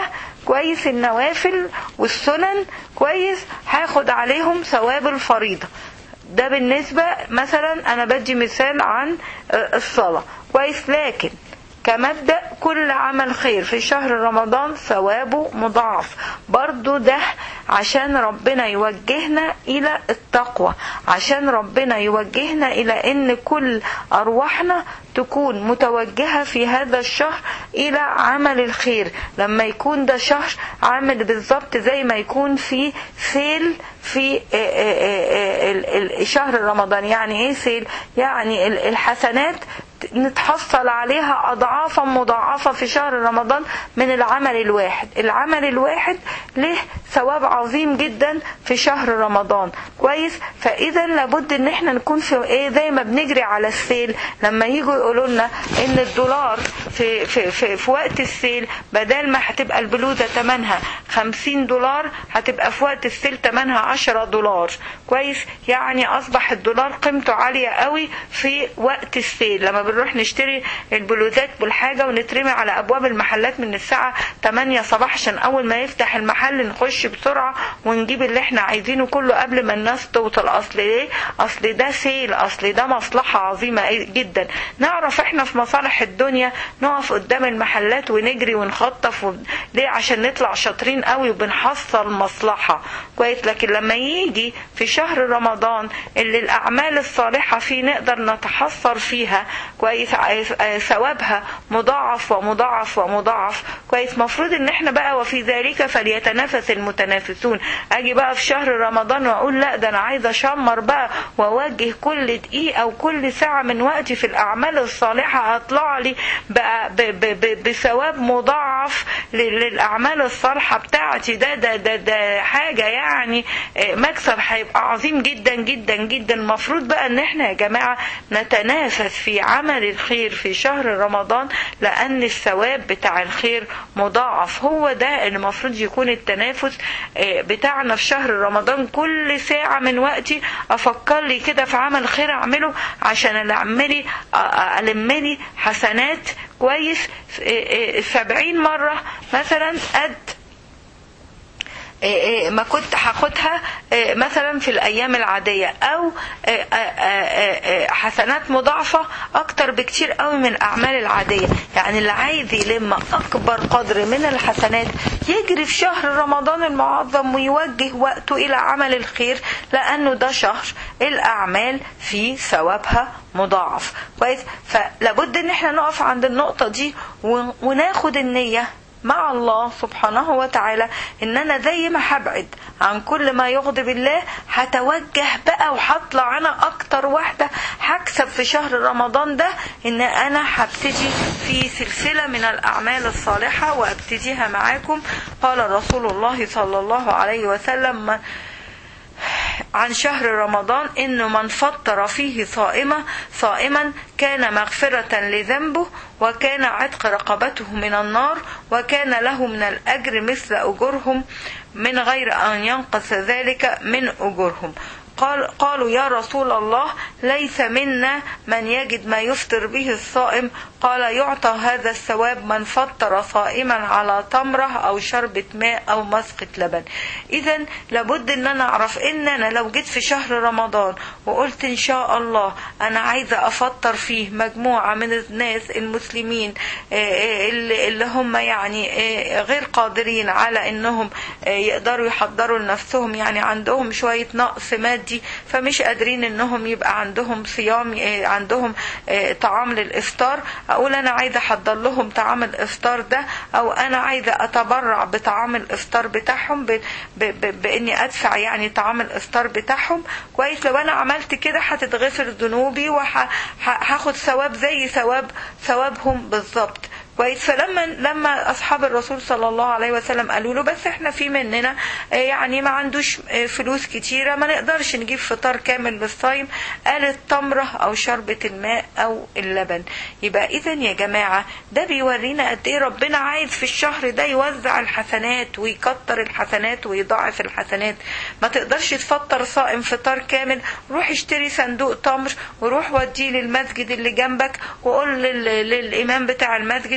كويس النوافل والسنن كويس هاخد عليهم ثواب الفريضة. ده بالنسبة مثلا أنا بدي مثال عن الصلاة كويس. لكن كمبدأ كل عمل خير في شهر رمضان ثوابه مضاعف برضو، ده عشان ربنا يوجهنا إلى التقوى، عشان ربنا يوجهنا إلى أن كل أرواحنا تكون متوجهة في هذا الشهر إلى عمل الخير. لما يكون ده شهر عامل بالضبط زي ما يكون في سيل في شهر رمضان. يعني ايه سيل؟ يعني الحسنات نتحصل عليها أضعافا مضاعفة في شهر رمضان من العمل الواحد. العمل الواحد له ثواب عظيم جدا في شهر رمضان كويس. فإذا لابد ان احنا نكون في ايه، زي ما بنجري على السيل. لما يجوا يقولوا لنا ان الدولار في, في, في, في وقت السيل بدل ما هتبقى البلوزة تمنها خمسين دولار هتبقى في وقت السيل تمنها عشرة دولار كويس. يعني اصبح الدولار قيمته عالية قوي في وقت السيل. لما بنروح نشتري البلوزات بالحاجة ونترمي على ابواب المحلات من الساعة تمانية صباح عشان اول ما يفتح المحل نخش بسرعة ونجيب اللي احنا عايزينه كله قبل ما الناس توصل. اصل ايه؟ اصل ده سيل، اصل ده مصلحة عظيمة جدا. نعرف احنا في مصالح الدنيا نقف قدام المحلات ونجري ونخطف و... ليه؟ عشان نطلع شاطرين قوي وبنحصل مصلحة كويس. لكن لما يجي في شهر رمضان اللي الاعمال الصالحة فيه نقدر نتحصر فيها كويس، ثوابها مضاعف ومضاعف ومضاعف كويس. مفروض ان احنا بقى وفي ذلك فليتنافس المتنافسون. اجي بقى في شهر رمضان واقول لا ده انا عايزه اشمر بقى واوجه كل دقيقه وكل ساعه من وقتي في الاعمال الصالحه هطلع لي بقى بثواب مضاعف للاعمال الصالحه بتاعتي. ده ده ده, ده حاجه يعني مكسب هيبقى عظيم جدا جدا جدا. المفروض بقى ان احنا يا جماعه نتنافس في عمل الخير في شهر رمضان لان الثواب بتاع الخير مضاعف. هو ده اللي المفروض يكون التنافس بتاعنا في شهر رمضان. كل ساعة من وقتي افكر لي كده في عمل خير اعمله عشان اعملي الملي حسنات كويس سبعين مرة مثلا قد ما كنت هاخدها مثلا في الايام العادية، او حسنات مضاعفة اكتر بكتير قوي من الاعمال العادية. يعني اللي عايز يلم اكبر قدر من الحسنات يجري في شهر رمضان المعظم ويوجه وقته الى عمل الخير، لانه ده شهر الاعمال فيه ثوابها مضاعف كويس. فلابد ان احنا نقف عند النقطة دي وناخد النية مع الله سبحانه وتعالى ان انا زي ما هبعد عن كل ما يغضب الله هتوجه بقى وهطلع انا اكتر واحدة هكسب في شهر رمضان ده ان انا هبتدي في سلسلة من الاعمال الصالحة وابتديها معاكم. قال رسول الله صلى الله عليه وسلم عن شهر رمضان انه من فطر فيه صائمة صائما كان مغفرة لذنبه وكان عتق رقبته من النار وكان له من الأجر مثل أجورهم من غير أن ينقص ذلك من أجورهم. قال قالوا يا رسول الله ليس منا من يجد ما يفطر به الصائم. قال يعطى هذا الثواب من فطر صائما على تمرة أو شربة ماء أو مسقة لبن. إذا لابد أن أنا أعرف إن أنا لو جيت في شهر رمضان وقلت إن شاء الله أنا عايزة أفطر فيه مجموعة من الناس المسلمين اللي هم يعني غير قادرين على إنهم يقدروا يحضروا لنفسهم، يعني عندهم شوية نقص مادي فمش قادرين إنهم يبقى عندهم صيام، عندهم طعام للإفطار، اقول انا عايزه احضر لهم طعام الافطار ده، او انا عايزه اتبرع بطعام الافطار بتاعهم ب... ب... ب... باني ادفع يعني طعام الافطار بتاعهم كويس. لو انا عملت كده هتتغفر ذنوبي وهاخد وح... ثواب زي ثواب ثوابهم بالظبط كويس. فلما لما اصحاب الرسول صلى الله عليه وسلم قالوا له بس احنا في مننا يعني ما عندوش فلوس كتيره ما نقدرش نجيب فطار كامل للصايم، قال التمره او شربة الماء او اللبن. يبقى اذا يا جماعه ده بيورينا قد ايه ربنا عايز في الشهر ده يوزع الحسنات ويكتر الحسنات ويضاعف الحسنات. ما تقدرش تفطر صائم فطار كامل، روح اشتري صندوق تمر وروح وديه للمسجد اللي جنبك وقول للامام بتاع المسجد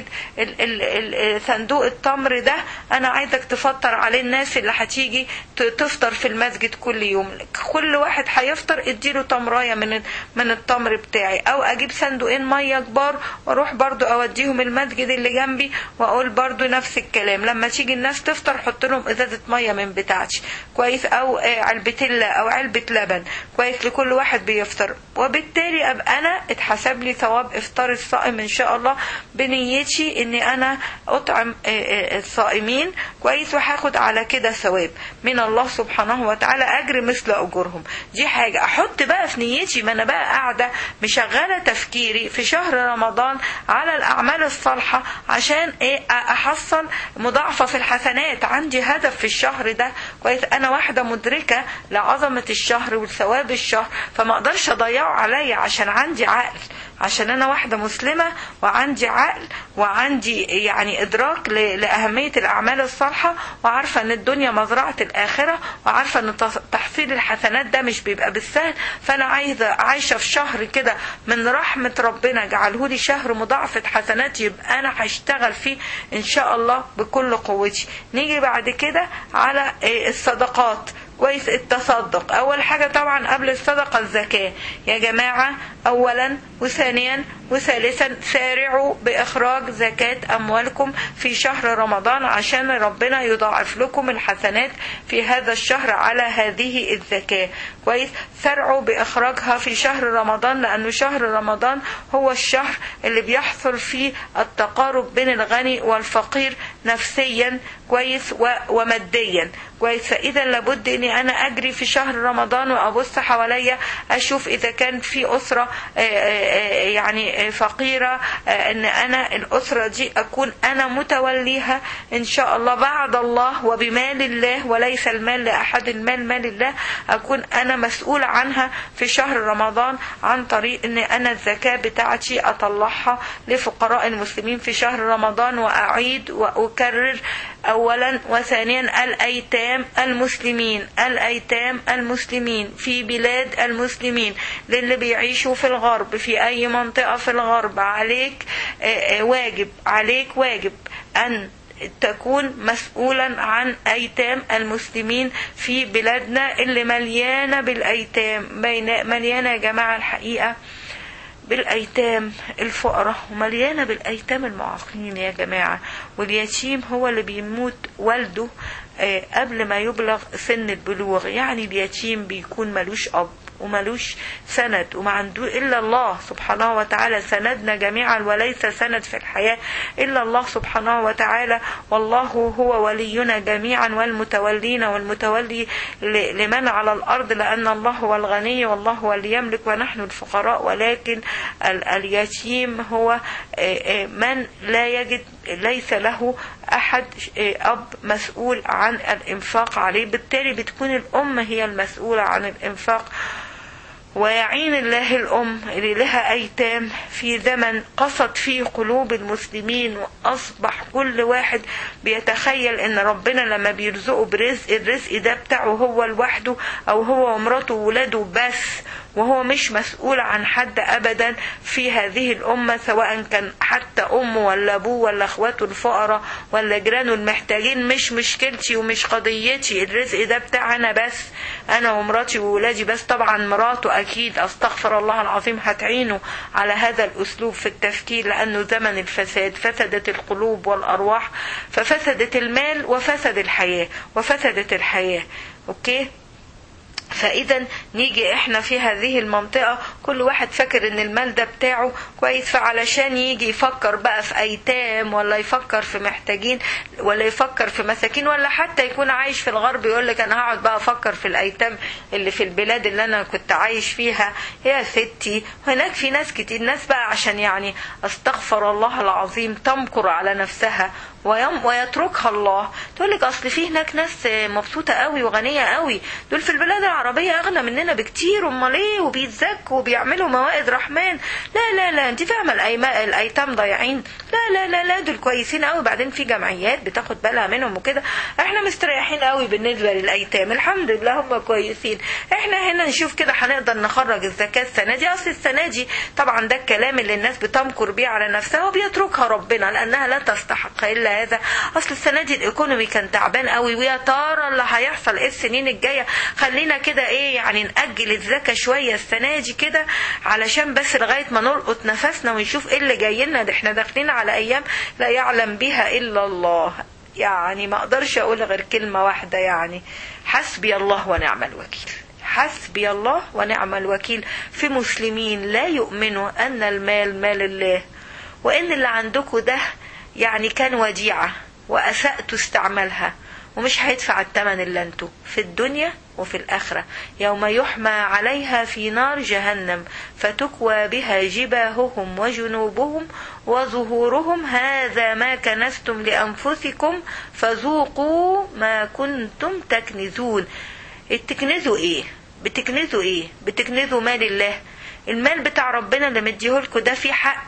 ال ال ال صندوق التمر ده انا عايزك تفطر عليه الناس اللي هتيجي تفطر في المسجد كل يوم، كل واحد هيفطر اديله تمرايه من من التمر بتاعي، او اجيب صندوقين ميه كبار واروح برضو اوديهم المسجد اللي جنبي واقول برضو نفس الكلام، لما تيجي الناس تفطر حط لهم ازازه ميه من بتاعتي كويس، او علبتين او علبه لبن كويس لكل واحد بيفطر، وبالتالي ابقى انا اتحسب لي ثواب افطار الصائم ان شاء الله بنيتي اني انا اطعم الصائمين كويس، وهاخد على كده ثواب من الله سبحانه وتعالى اجر مثل اجورهم. دي حاجه احط بقى في نيتي، ما انا بقى قاعده مشغله تفكيري في شهر رمضان على الاعمال الصالحه عشان ايه احصل مضاعفه في الحسنات، عندي هدف في الشهر ده كويس، انا واحده مدركه لعظمه الشهر وثواب الشهر، فما اقدرش اضيعه عليا عشان عندي عقل، عشان انا واحده مسلمه وعندي عقل وعندي يعني ادراك لاهميه الاعمال الصالحه، وعارفه ان الدنيا مزرعه الاخره، وعارفه ان تحصيل الحسنات ده مش بيبقى بالسهل، فانا عايزه عايشه في شهر كده من رحمه ربنا جعله لي شهر مضاعفه حسنات، يبقى انا هشتغل فيه ان شاء الله بكل قوتي. نيجي بعد كده على الصدقات كويس، التصدق اول حاجه طبعا قبل الصدقه الزكاه يا جماعه، اولا وثانيا وثالثا سارعوا باخراج زكاه اموالكم في شهر رمضان عشان ربنا يضاعف لكم الحسنات في هذا الشهر على هذه الزكاه كويس، سارعوا باخراجها في شهر رمضان، لانه شهر رمضان هو الشهر اللي بيحصل فيه التقارب بين الغني والفقير نفسيا كويس وماديا كويس، فاذا لابد اني انا اجري في شهر رمضان وابص حواليا اشوف اذا كان في اسره يعني فقيره، ان انا الاسره دي اكون انا متوليها ان شاء الله بعد الله وبمال الله، وليس المال لاحد، المال مال الله، اكون انا مسؤول عنها في شهر رمضان عن طريق ان انا الزكاه بتاعتي اطلعها لفقراء المسلمين في شهر رمضان. واعيد واكرر اولا وثانيا الايتام المسلمين، الايتام المسلمين في بلاد المسلمين، للي بيعيشوا في الغرب في اي منطقة في الغرب، عليك واجب عليك واجب ان تكون مسؤولا عن ايتام المسلمين في بلادنا اللي مليانة بالايتام، مليانة يا جماعة الحقيقة بالايتام الفقراء، ومليانه بالايتام المعاقين يا جماعه، واليتيم هو اللي بيموت والده قبل ما يبلغ سن البلوغ، يعني اليتيم بيكون ملوش اب وملوش سند وما عنده إلا الله سبحانه وتعالى، سندنا جميعا وليس سند في الحياة إلا الله سبحانه وتعالى، والله هو ولينا جميعا والمتولين والمتولي لمن على الأرض، لأن الله هو الغني والله هو اللي يملك ونحن الفقراء، ولكن اليتيم هو من لا يجد ليس له أحد أب مسؤول عن الإنفاق عليه، بالتالي بتكون الأم هي المسؤولة عن الإنفاق. ويعين الله الأم اللي لها أيتام في زمن قصد فيه قلوب المسلمين، وأصبح كل واحد بيتخيل إن ربنا لما بيرزقه برزق، الرزق ده بتاعه هو لوحده أو هو ومراته وولاده بس، وهو مش مسؤول عن حد أبدا في هذه الأمة، سواء كان حتى أمه ولا أبوه ولا أخواته الفقراء ولا جيرانه المحتاجين، مش مشكلتي ومش قضيتي، الرزق ده بتاعنا بس، أنا ومراتي وولادي بس. طبعا مراته أكيد أستغفر الله العظيم هتعينه على هذا الأسلوب في التفكير، لأنه زمن الفساد، فسدت القلوب والأرواح، ففسدت المال وفسد الحياة وفسدت الحياة. أوكي، فإذا نيجي احنا في هذه المنطقة كل واحد فاكر ان المال ده بتاعه كويس، فعلشان يجي يفكر بقى في ايتام ولا يفكر في محتاجين ولا يفكر في مساكين، ولا حتى يكون عايش في الغرب يقول لك انا هقعد بقى افكر في الايتام اللي في البلاد اللي انا كنت عايش فيها. يا ستي هناك في ناس كتير، ناس بقى عشان يعني استغفر الله العظيم تمكر على نفسها ويم ويتركها الله. تقول لك اصل في هناك ناس مبسوطه قوي وغنيه قوي، دول في البلاد العربيه اغنى مننا بكتير، امال ايه، وبيتزكوا وبيعملوا موائد رحمن. لا لا لا، انت فاهمه الايتام ضايعين؟ لا لا لا لا، دول كويسين قوي، بعدين في جمعيات بتاخد بالها منهم وكده. احنا مستريحين قوي بالنسبه للايتام، الحمد لله هم كويسين. احنا هنا نشوف كده هنقدر نخرج الزكاه السنه دي. اصل السنه دي طبعا ده الكلام اللي الناس بتمكر بيه على نفسها وبيتركها ربنا لانها لا تستحق الا هذا. اصل السنه دي الايكونومي كان تعبان قوي، ويا ترى اللي هيحصل ايه السنين الجايه. خلينا كده ايه يعني ناجل الزكاه شويه السنه دي كده علشان بس لغايه ما نلقط نفسنا ونشوف ايه اللي جاي لنا. ده احنا داخلين على ايام لا يعلم بها الا الله. يعني ما اقدرش اقول غير كلمه واحده، يعني حسبي الله ونعم الوكيل. حسبي الله ونعم الوكيل في مسلمين لا يؤمنوا ان المال مال الله، وان اللي عندكم ده يعني كان وديعة وأسأتوا استعمالها، ومش هيدفع الثمن إلا انتوا في الدنيا وفي الآخرة. يوم يحمى عليها في نار جهنم فتكوى بها جباههم وجنوبهم وظهورهم هذا ما كنزتم لأنفسكم فذوقوا ما كنتم تكنزون. بتكنزوا ايه؟ بتكنزوا ايه؟ بتكنزوا مال الله. المال بتاع ربنا اللي مديهولكوا ده فيه حق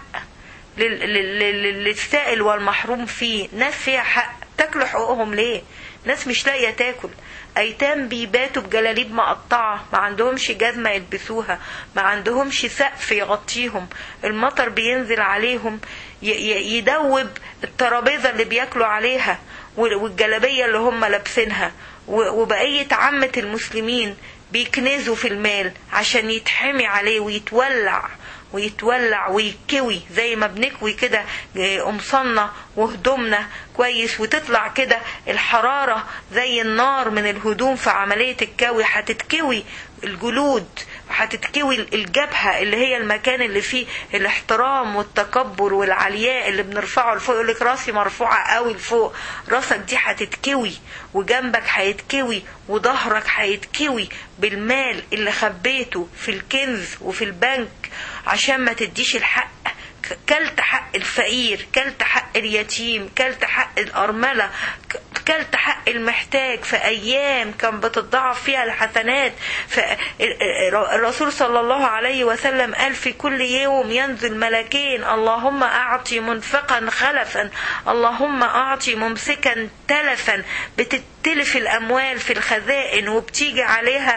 للسائل والمحروم فيه. ناس فيها حق، تاكلوا حقوقهم ليه؟ ناس مش لاقيه تاكل، ايتام بيباتوا بجلاليب مقطعه، ما عندهمش جزمه يلبسوها، ما عندهمش سقف يغطيهم، المطر بينزل عليهم يدوب الترابيزه اللي بياكلوا عليها والجلابيه اللي هم لابسينها. وبقيه عامه المسلمين بيكنزوا في المال عشان يتحمي عليه ويتولع ويتولع ويكوي زي ما بنكوي كده قمصاننا وهدومنا كويس، وتطلع كده الحرارة زي النار من الهدوم في عملية الكوي. هتتكوي الجلود وهتتكوي الجبهة اللي هي المكان اللي فيه الاحترام والتكبر والعلياء اللي بنرفعه لفوق. يقولك راسي مرفوعة قوي لفوق، راسك دي هتتكوي، وجنبك هيتكوي، وظهرك هيتكوي بالمال اللي خبيته في الكنز وفي البنك عشان ما تديش الحق. كلت حق الفقير، كلت حق اليتيم، كلت حق الأرملة، كلت حق المحتاج في أيام كان بتضاعف فيها الحسنات. الرسول صلى الله عليه وسلم قال في كل يوم ينزل ملكين اللهم أعطي منفقا خلفا، اللهم أعطي ممسكا تلفا. بتتلف الأموال في الخزائن وبتيجي عليها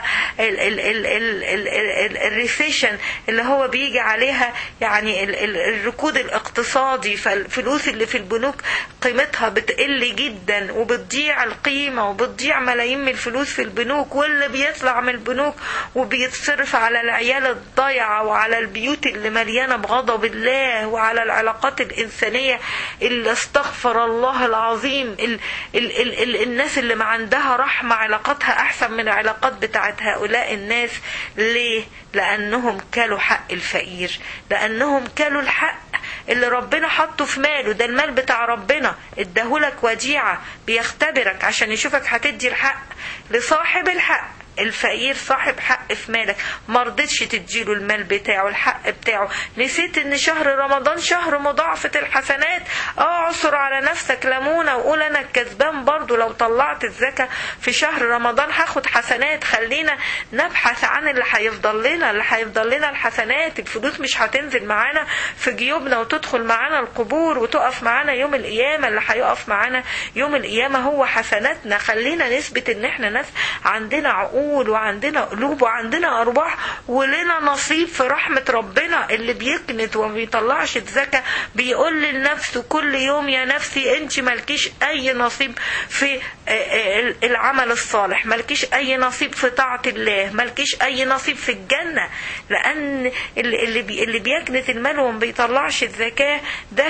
الريسيشن اللي هو بيجي عليها يعني الركود الاقتصادي، فالفلوس اللي في البنوك قيمتها بتقل جدا وبتضيع القيمة وبتضيع ملايين من الفلوس في البنوك، واللي بيطلع من البنوك وبيتصرف على العيال الضيعة وعلى البيوت اللي مليانة بغضب الله وعلى العلاقات الإنسانية اللي استغفر الله العظيم. ال ال ال ال الناس اللي ما عندها رحمة علاقاتها أحسن من العلاقات بتاعت هؤلاء الناس. ليه؟ لأنهم كلوا حق الفقير، لأنهم كلوا الحق اللي ربنا حطه في ماله. ده المال بتاع ربنا اداهولك وديعة بيختبرك عشان يشوفك هتدي الحق لصاحب الحق. الفقير صاحب حق في مالك، مرضتش تديله المال بتاعه الحق بتاعه. نسيت ان شهر رمضان شهر مضاعفة الحسنات. اعصر على نفسك ليمونة وقول انا الكسبان برضو لو طلعت الزكاة في شهر رمضان هاخد حسنات. خلينا نبحث عن اللي هيفضل لنا، اللي هيفضل لنا الحسنات. الفلوس مش هتنزل معانا في جيوبنا وتدخل معانا القبور وتقف معانا يوم القيامة. اللي هيقف معانا يوم القيامة هو حسناتنا. خلينا نثبت ان احنا ناس عندنا عقول وعندنا قلوب وعندنا أرواح ولنا نصيب في رحمة ربنا. اللي بيكنت وما بيطلعش الزكاة بيقول لنفسه كل يوم يا نفسي انت مالكيش أي نصيب في العمل الصالح، مالكيش أي نصيب في طاعة الله، مالكيش أي نصيب في الجنة. لأن اللي بيكنت المال وما بيطلعش الزكاة ده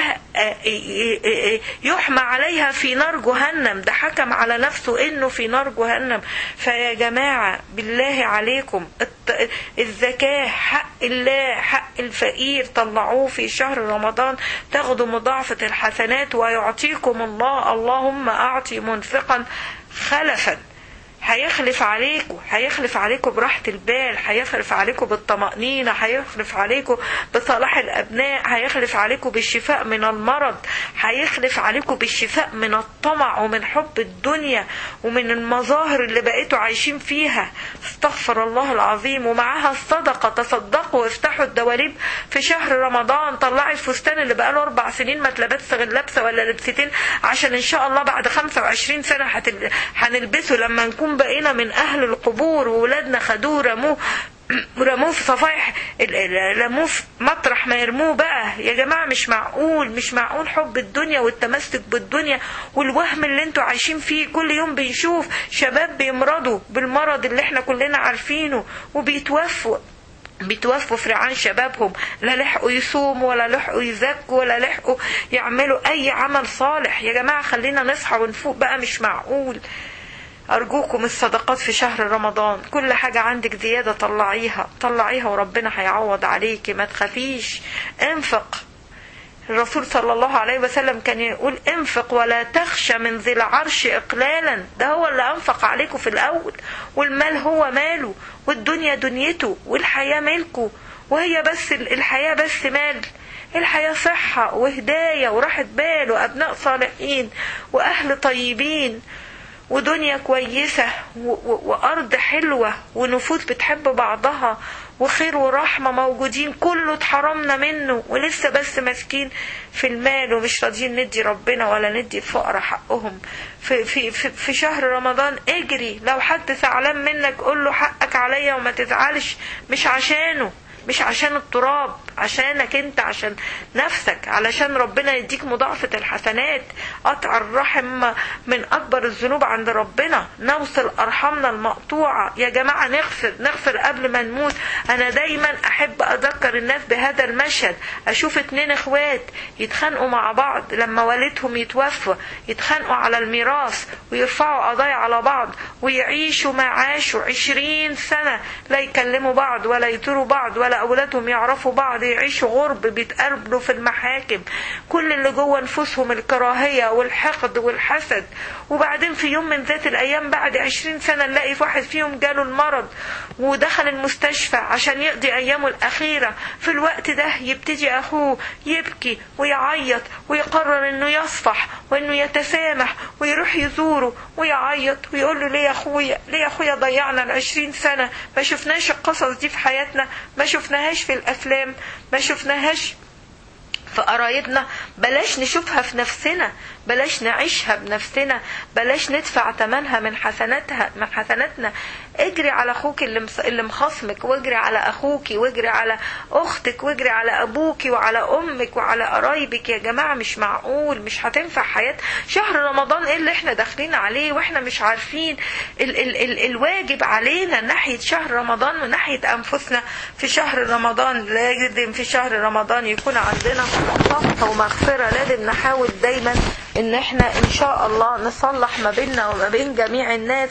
يحمى عليها في نار جهنم. ده حكم على نفسه إنه في نار جهنم. فيا جماعة بالله عليكم الزكاة حق الله، حق الفقير، طلعوه في شهر رمضان تاخدوا مضاعفة الحسنات ويعطيكم الله. اللهم أعطي منفقا خلفا. هيخلف عليكم، هيخلف عليكم براحة البال، هيخلف عليكم بالطمأنينة، هيخلف عليكم بصلاح الأبناء، هيخلف عليكم بالشفاء من المرض، هيخلف عليكم بالشفاء من الطمع ومن حب الدنيا ومن المظاهر اللي بقيتوا عايشين فيها. استغفر الله العظيم. ومعها الصدقة، تصدقوا وافتحوا الدواليب في شهر رمضان، طلعي الفستان اللي بقاله أربع سنين ما اتلبسش غير لبسة ولا لبستين، عشان إن شاء الله بعد خمسة وعشرين سنة هنلبسه لما نكون بقينا من أهل القبور وولادنا خدوه رموه رموه في صفائح، رموه في مطرح ما يرموه. بقى يا جماعة مش معقول، مش معقول حب الدنيا والتمسك بالدنيا والوهم اللي انتوا عايشين فيه. كل يوم بنشوف شباب بيمرضوا بالمرض اللي احنا كلنا عارفينه وبيتوفوا بيتوفوا في رعان شبابهم، لا لحقوا يصوموا ولا لحقوا يزكوا ولا لحقوا يعملوا اي عمل صالح. يا جماعة خلينا نصحى ونفوق بقى، مش معقول. أرجوكم الصدقات في شهر رمضان، كل حاجة عندك زيادة طلعيها طلعيها وربنا هيعوض عليكي، ما تخافيش. انفق. الرسول صلى الله عليه وسلم كان يقول انفق ولا تخشى من ذي العرش إقلالا. ده هو اللي أنفق عليكم في الأول، والمال هو ماله، والدنيا دنيته، والحياة ملكه. وهي بس الحياة بس مال؟ الحياة صحة وهداية وراحة بال وأبناء صالحين وأهل طيبين ودنيا كويسة وأرض حلوة ونفوس بتحب بعضها وخير ورحمة موجودين. كله اتحرمنا منه ولسه بس ماسكين في المال ومش راضيين ندي ربنا ولا ندي الفقراء حقهم. في, في, في, في شهر رمضان اجري، لو حد زعلان منك قول له حقك عليا وما تزعلش، مش عشانه، مش عشان التراب، عشانك انت، عشان نفسك، علشان ربنا يديك مضاعفة الحسنات. قطع الرحم من اكبر الذنوب عند ربنا، نوصل ارحامنا المقطوعة. يا جماعة نغفر نغفر قبل ما نموت. انا دايما احب اذكر الناس بهذا المشهد. اشوف اتنين اخوات يتخانقوا مع بعض لما والدهم يتوفى، يتخانقوا على الميراث ويرفعوا قضايا على بعض ويعيشوا ما عاشوا عشرين سنة، لا يكلموا بعض ولا يطيروا بعض ولا أولادهم يعرفوا بعض، يعيشوا غرب، بيتقابلوا في المحاكم، كل اللي جوه نفوسهم الكراهية والحقد والحسد. وبعدين في يوم من ذات الأيام بعد عشرين سنة نلاقي واحد فيهم جاله المرض ودخل المستشفى عشان يقضي أيامه الأخيرة. في الوقت ده يبتدي أخوه يبكي ويعيط ويقرر إنه يصفح وإنه يتسامح ويروح يزوره ويعيط ويقول له ليه يا أخويا، ليه يا أخويا ضيعنا العشرين سنة، ما شفناش القصص دي في حياتنا، ما شفناهاش في الأفلام، ما شفناهاش في قرايبنا. بلاش نشوفها في نفسنا، بلاش نعيشها بنفسنا، بلاش ندفع ثمنها من حسناتها من حسناتنا. اجري على اخوك اللي اللي مخاصمك، واجري على اخوك، واجري على اختك، واجري على ابوك وعلى امك وعلى قرايبك. يا جماعه مش معقول، مش هتنفع حياه. شهر رمضان ايه اللي احنا داخلين عليه واحنا مش عارفين ال ال ال الواجب علينا ناحيه شهر رمضان وناحيه انفسنا في شهر رمضان. لازم في شهر رمضان يكون عندنا صفحه ومغفره. لازم نحاول دايما ان احنا ان شاء الله نصلح ما بيننا وما بين جميع الناس.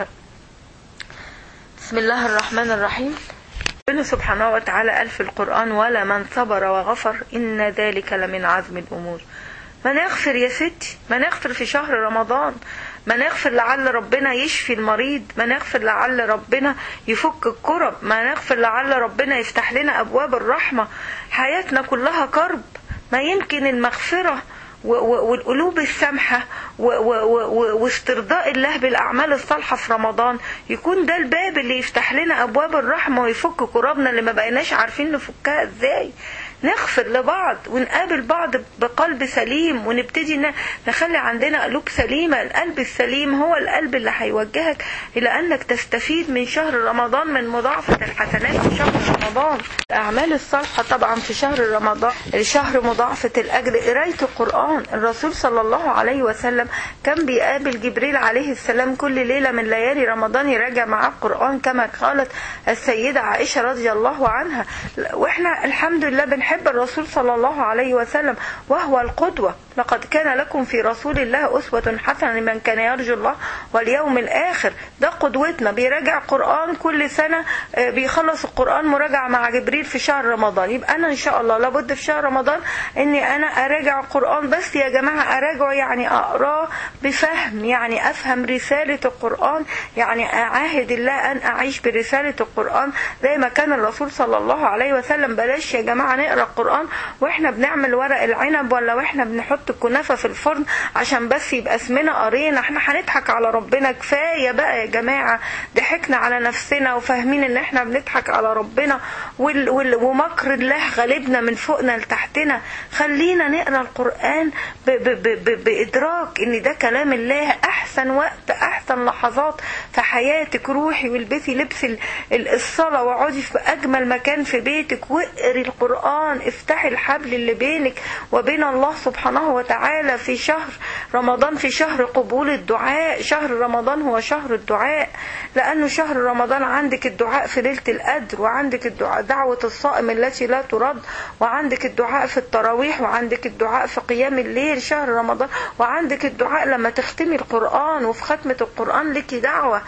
بسم الله الرحمن الرحيم. ربنا سبحانه وتعالى قال في القرآن ولا من صبر وغفر إن ذلك لمن عزم الأمور. ما نغفر يا ستي، ما نغفر في شهر رمضان، ما نغفر لعل ربنا يشفي المريض، ما نغفر لعل ربنا يفك الكرب، ما نغفر لعل ربنا يفتح لنا أبواب الرحمة. حياتنا كلها كرب، ما يمكن المغفرة والقلوب السامحة واسترضاء الله بالأعمال الصالحة في رمضان يكون ده الباب اللي يفتح لنا أبواب الرحمة ويفك كرابنا اللي ما بقيناش عارفين نفكها ازاي. نغفر لبعض ونقابل بعض بقلب سليم ونبتدي نخلي عندنا قلوب سليمة. القلب السليم هو القلب اللي هيوجهك إلى أنك تستفيد من شهر رمضان، من مضاعفة الحسنات في شهر رمضان. الأعمال الصالحة طبعا في شهر رمضان شهر مضاعفة الأجر. قراية القرآن، الرسول صلى الله عليه وسلم كان بيقابل جبريل عليه السلام كل ليلة من ليالي رمضان يراجع معاه القرآن كما قالت السيدة عائشة رضي الله عنها. وإحنا الحمد لله بنحب الرسول صلى الله عليه وسلم وهو القدوة، لقد كان لكم في رسول الله أسوة حسنة لمن كان يرجو الله واليوم الآخر. ده قدوتنا، بيراجع قرآن كل سنة، بيخلص القرآن مراجعة مع جبريل في شهر رمضان. يبقى أنا إن شاء الله لابد في شهر رمضان إني أنا أراجع القرآن. بس يا جماعة أراجعه يعني أقراه بفهم، يعني أفهم رسالة القرآن، يعني أعاهد الله أن أعيش برسالة القرآن زي ما كان الرسول صلى الله عليه وسلم. بلاش يا جماعة نقرأ القرآن وإحنا بنعمل ورق العنب ولا وإحنا بنحط الكنافة في الفرن عشان بس يبقى اسمنا قرينا. احنا هنضحك على ربنا. كفاية بقى يا جماعة، ضحكنا على نفسنا وفاهمين ان احنا بنضحك على ربنا وال وال ومكر الله غالبنا من فوقنا لتحتنا. خلينا نقرأ القرآن ب ب ب ب بإدراك ان ده كلام الله. احسن وقت، احسن لحظات في حياتك، روحي والبسي لبس الصلاة واقعدي في اجمل مكان في بيتك واقري القرآن. افتحي الحبل اللي بينك وبين الله سبحانه وتعالى في شهر رمضان، في شهر قبول الدعاء. شهر رمضان هو شهر الدعاء، لأنه شهر رمضان عندك الدعاء في ليلة القدر، وعندك الدعاء دعوة الصائم التي لا ترد، وعندك الدعاء في التراويح، وعندك الدعاء في قيام الليل شهر رمضان، وعندك الدعاء لما تختمي القرآن، وفي ختمة القرآن لك دعوة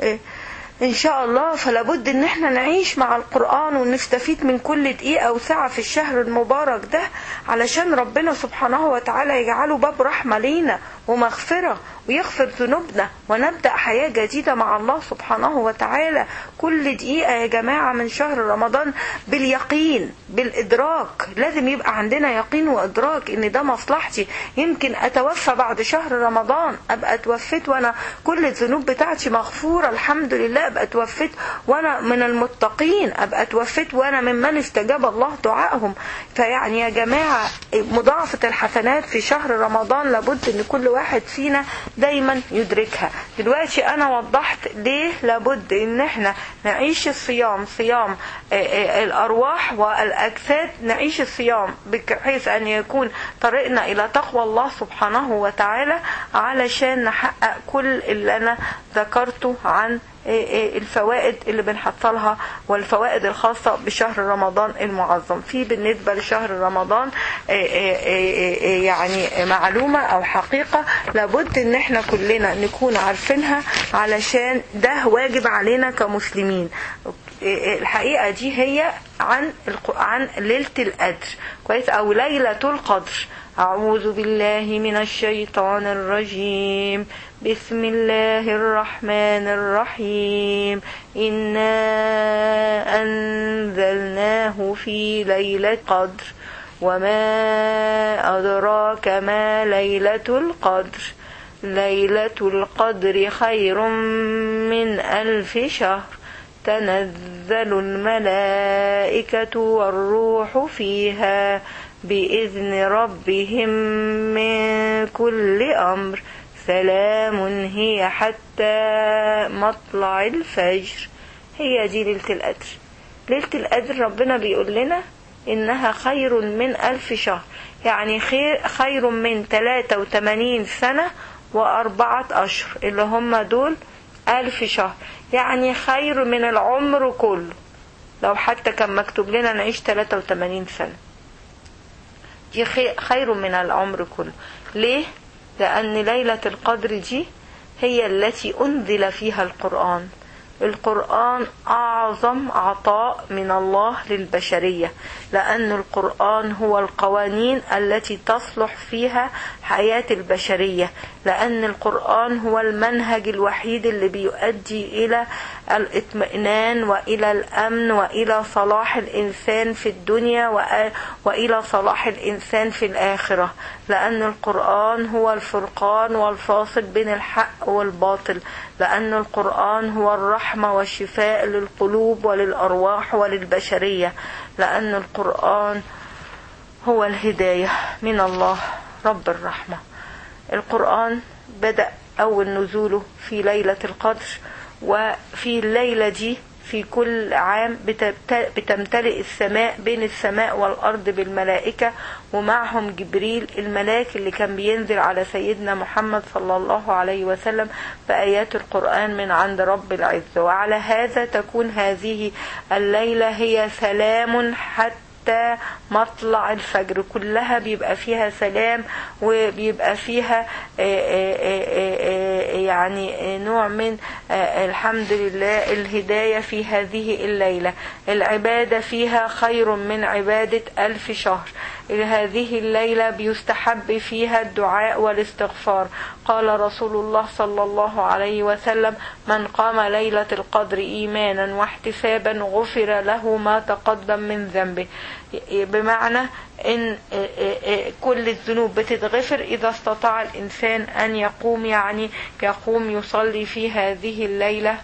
إن شاء الله. فلابد إن احنا نعيش مع القرآن ونستفيد من كل دقيقة وساعة في الشهر المبارك ده، علشان ربنا سبحانه وتعالى يجعله باب رحمة لينا ومغفرة، ويغفر ذنوبنا ونبدأ حياة جديدة مع الله سبحانه وتعالى. كل دقيقة يا جماعة من شهر رمضان باليقين، بالإدراك. لازم يبقى عندنا يقين وإدراك إن ده مصلحتي. يمكن أتوفى بعد شهر رمضان، أبقى اتوفيت وأنا كل الذنوب بتاعتي مغفورة الحمد لله، أبقى اتوفيت وأنا من المتقين، أبقى اتوفيت وأنا ممن استجاب الله دعائهم. فيعني يا جماعة مضاعفة الحسنات في شهر رمضان لابد إن كل واحد فينا دايما يدركها. دلوقتي انا وضحت ليه لابد ان احنا نعيش الصيام صيام الارواح والاجساد، نعيش الصيام بحيث ان يكون طريقنا الى تقوى الله سبحانه وتعالى، علشان نحقق كل اللي انا ذكرته عن الفوائد اللي بنحصلها والفوائد الخاصة بشهر رمضان المعظم. في بالنسبة لشهر رمضان يعني معلومة او حقيقة لابد ان احنا كلنا نكون عارفينها، علشان ده واجب علينا كمسلمين. الحقيقة دي هي عن عن ليلة القدر، كويس، او ليلة القدر. أعوذ بالله من الشيطان الرجيم. بسم الله الرحمن الرحيم. إنا أنزلناه في ليلة القدر وما أدراك ما ليلة القدر. ليلة القدر خير من ألف شهر. تنزل الملائكة والروح فيها بإذن ربهم من كل أمر. سلام هي حتى مطلع الفجر. هي دي ليلة القدر. ليلة القدر ربنا بيقول لنا إنها خير من ألف شهر، يعني خير, خير من ثلاثة وثمانين سنة وأربعة أشهر، اللي هم دول ألف شهر، يعني خير من العمر كله. لو حتى كان مكتوب لنا نعيش ثلاثة وثمانين سنة، دي خير من العمر كله. ليه؟ لأن ليلة القدر دي هي التي أنزل فيها القرآن. القرآن أعظم عطاء من الله للبشرية، لأن القرآن هو القوانين التي تصلح فيها حياة البشرية، لأن القرآن هو المنهج الوحيد اللي بيؤدي إلى الاطمئنان وإلى الأمن وإلى صلاح الإنسان في الدنيا وإلى صلاح الإنسان في الآخرة، لأن القرآن هو الفرقان والفاصل بين الحق والباطل، لأن القرآن هو الرحمة والشفاء للقلوب وللأرواح وللبشرية، لأن القرآن هو الهداية من الله رب الرحمة. القرآن بدأ أول نزوله في ليلة القدر، وفي الليلة دي في كل عام بتمتلئ السماء بين السماء والأرض بالملائكة، ومعهم جبريل الملاك اللي كان بينزل على سيدنا محمد صلى الله عليه وسلم بآيات القرآن من عند رب العزة. وعلى هذا تكون هذه الليلة هي سلام حتى حتى مطلع الفجر، كلها بيبقى فيها سلام وبيبقى فيها يعني نوع من الحمد لله الهداية في هذه الليلة. العبادة فيها خير من عبادة ألف شهر. هذه الليلة بيستحب فيها الدعاء والاستغفار. قال رسول الله صلى الله عليه وسلم: من قام ليلة القدر إيمانا واحتسابا غفر له ما تقدم من ذنبه. بمعنى ان كل الذنوب بتتغفر اذا استطاع الانسان ان يقوم، يعني يقوم يصلي في هذه الليلة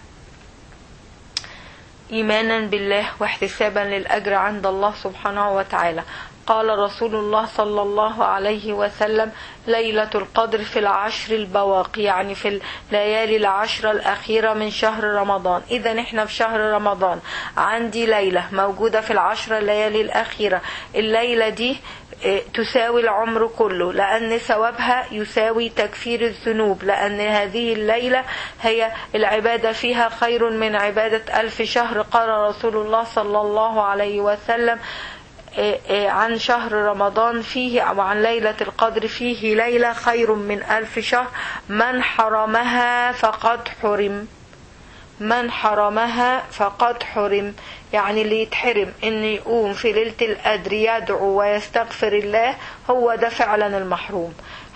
ايمانا بالله واحتسابا للاجر عند الله سبحانه وتعالى. قال رسول الله صلى الله عليه وسلم: ليلة القدر في العشر البواقي، يعني في الليالي العشر الأخيرة من شهر رمضان. إذا نحن في شهر رمضان، عندي ليلة موجودة في العشر الليالي الأخيرة. الليلة دي تساوي العمر كله، لأن ثوابها يساوي تكفير الذنوب، لأن هذه الليلة هي العبادة فيها خير من عبادة ألف شهر. قال رسول الله صلى الله عليه وسلم عن شهر رمضان فيه أو عن ليلة القدر: فيه ليلة خير من ألف شهر، من حرمها فقد حرم. من حرمها فقد حرم، يعني اللي يتحرم ان يقوم في ليلة القدر يدعو ويستغفر الله هو ده فعلا المحروم.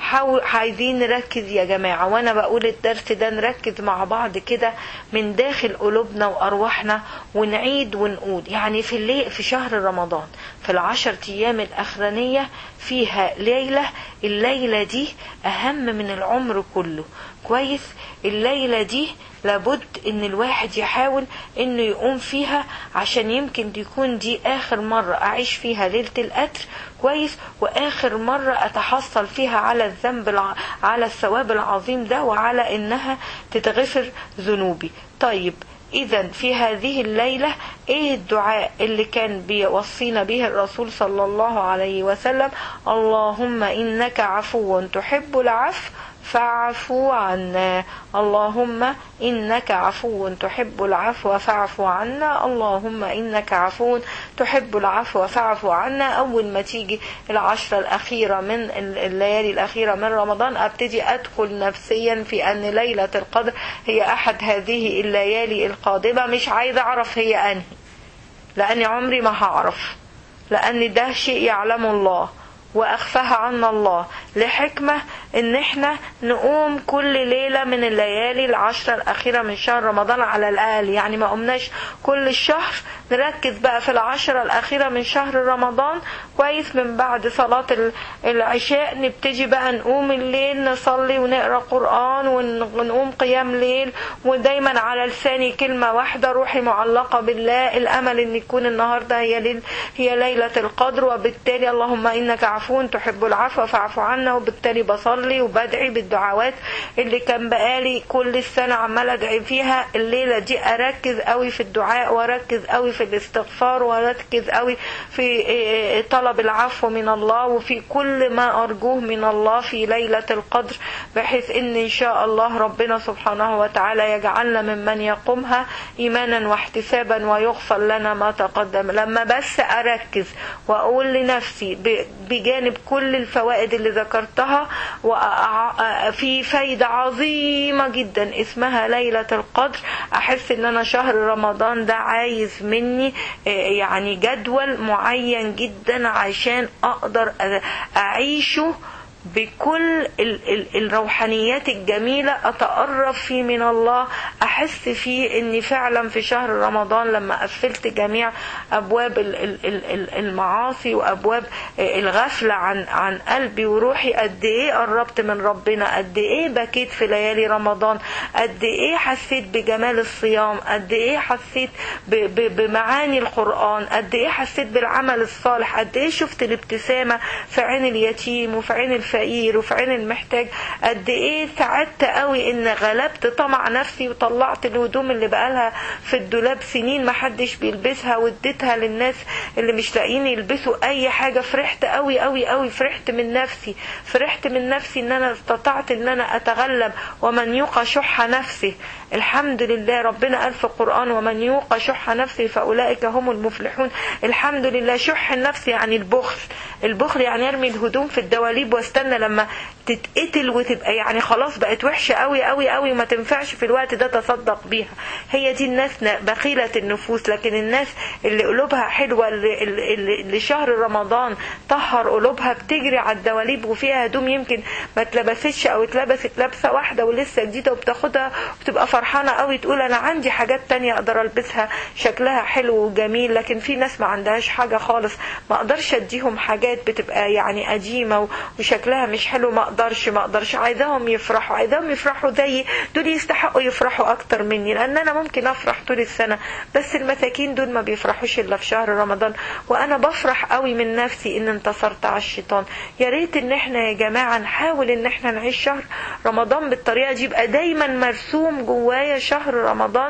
عايزين نركز يا جماعة، وانا بقول الدرس ده نركز مع بعض كده من داخل قلوبنا وارواحنا ونعيد ونقول. يعني في الليل في شهر رمضان في العشر ايام الاخرانية فيها ليلة، الليلة دي اهم من العمر كله. كويس؟ الليلة دي لابد ان الواحد يحاول انه يقوم فيها، عشان يمكن تكون دي اخر مرة اعيش فيها ليلة القدر. كويس؟ واخر مرة اتحصل فيها على الذنب الع... على الثواب العظيم ده، وعلى انها تتغفر ذنوبي. طيب اذا في هذه الليلة ايه الدعاء اللي كان بيوصينا به الرسول صلى الله عليه وسلم؟ اللهم انك عفو تحب العفو فاعفو عنا. اللهم إنك عفو تحب العفو فاعف عنا. اللهم إنك عفو تحب العفو فاعف عنا. أول ما تيجي العشرة الأخيرة من الليالي الأخيرة من رمضان أبتدي أدخل نفسيا في أن ليلة القدر هي أحد هذه الليالي القادمة. مش عايزة أعرف هي أنهي، لأني عمري ما هعرف، لأن ده شيء يعلم الله وأخفاها عنا الله، لحكمة ان احنا نقوم كل ليلة من الليالي العشرة الأخيرة من شهر رمضان على الأقل. يعني ما قمناش كل الشهر، نركز بقى في العشرة الأخيرة من شهر رمضان. كويس؟ من بعد صلاة العشاء نبتدي بقى نقوم الليل نصلي ونقرأ قرآن ونقوم قيام ليل، ودايما على لساني كلمة واحدة: روحي معلقة بالله، الأمل ان يكون النهاردة هي ليل هي ليلة القدر. وبالتالي اللهم إنك عفو تحب العفو فاعف عنا. وبالتالي بصلي وبدعي بالدعوات اللي كان بقالي كل السنة عمال ادعي فيها. الليلة دي اركز قوي في الدعاء، واركز قوي في الاستغفار، واركز قوي في طلب العفو من الله، وفي كل ما ارجوه من الله في ليلة القدر، بحيث ان ان شاء الله ربنا سبحانه وتعالى يجعلنا ممن يقومها ايمانا واحتسابا ويغفر لنا ما تقدم. لما بس اركز واقول لنفسي بجانب كل الفوائد اللي ذكرتها، وفي فايدة عظيمة جدا اسمها ليلة القدر، احس ان انا شهر رمضان ده عايز مني يعني جدول معين جدا عشان اقدر اعيشه بكل الروحانيات الجميلة، أتقرب فيه من الله، أحس فيه أني فعلا في شهر رمضان لما قفلت جميع أبواب المعاصي وأبواب الغفلة عن عن قلبي وروحي، قد إيه قربت من ربنا، قد إيه بكيت في ليالي رمضان، قد إيه حسيت بجمال الصيام، قد إيه حسيت بمعاني القرآن، قد إيه حسيت بالعمل الصالح، قد إيه شفت الابتسامة في عين اليتيم وفي عين الفقير الفقير وفي عين المحتاج. قد ايه سعدت قوي ان غلبت طمع نفسي وطلعت الهدوم اللي بقالها في الدولاب سنين ما حدش بيلبسها واديتها للناس اللي مش لاقيين يلبسوا اي حاجة. فرحت قوي قوي قوي، فرحت من نفسي، فرحت من نفسي ان انا استطعت ان انا اتغلب. ومن يوق شح نفسه، الحمد لله ربنا قال في القرآن ومن يوق شح نفسه فأولئك هم المفلحون. الحمد لله. شح النفس يعني البخل، البخل يعني ارمي الهدوم في الدواليب واستنى لما تتقتل وتبقى يعني خلاص بقت وحشة قوي قوي قوي ما تنفعش في الوقت ده تصدق بيها. هي دي الناس بخيلة النفوس. لكن الناس اللي قلوبها حلوة، اللي, اللي, اللي شهر رمضان طهر قلوبها، بتجري على الدواليب وفيها هدوم يمكن ما اتلبستش او اتلبست لبسة واحدة ولسه جديدة وبتاخدها وبتبقى فرحانة قوي، تقول انا عندي حاجات تانية اقدر البسها شكلها حلو وجميل. لكن في ناس ما عندهاش حاجة خالص، ما اقدرش اديهم حاجات بتبقى يعني قديمة وشكلها مش حلو، ما اقدرش ما اقدرش عايزاهم يفرحوا، عايزاهم يفرحوا زي دول، يستحقوا يفرحوا اكتر مني، لان انا ممكن افرح طول السنة بس المساكين دول ما بيفرحوش الا في شهر رمضان. وانا بفرح قوي من نفسي ان انتصرت على الشيطان. يا ريت ان احنا يا جماعة نحاول ان احنا نعيش شهر رمضان بالطريقة دي، يبقى دايما مرسوم جوايا شهر رمضان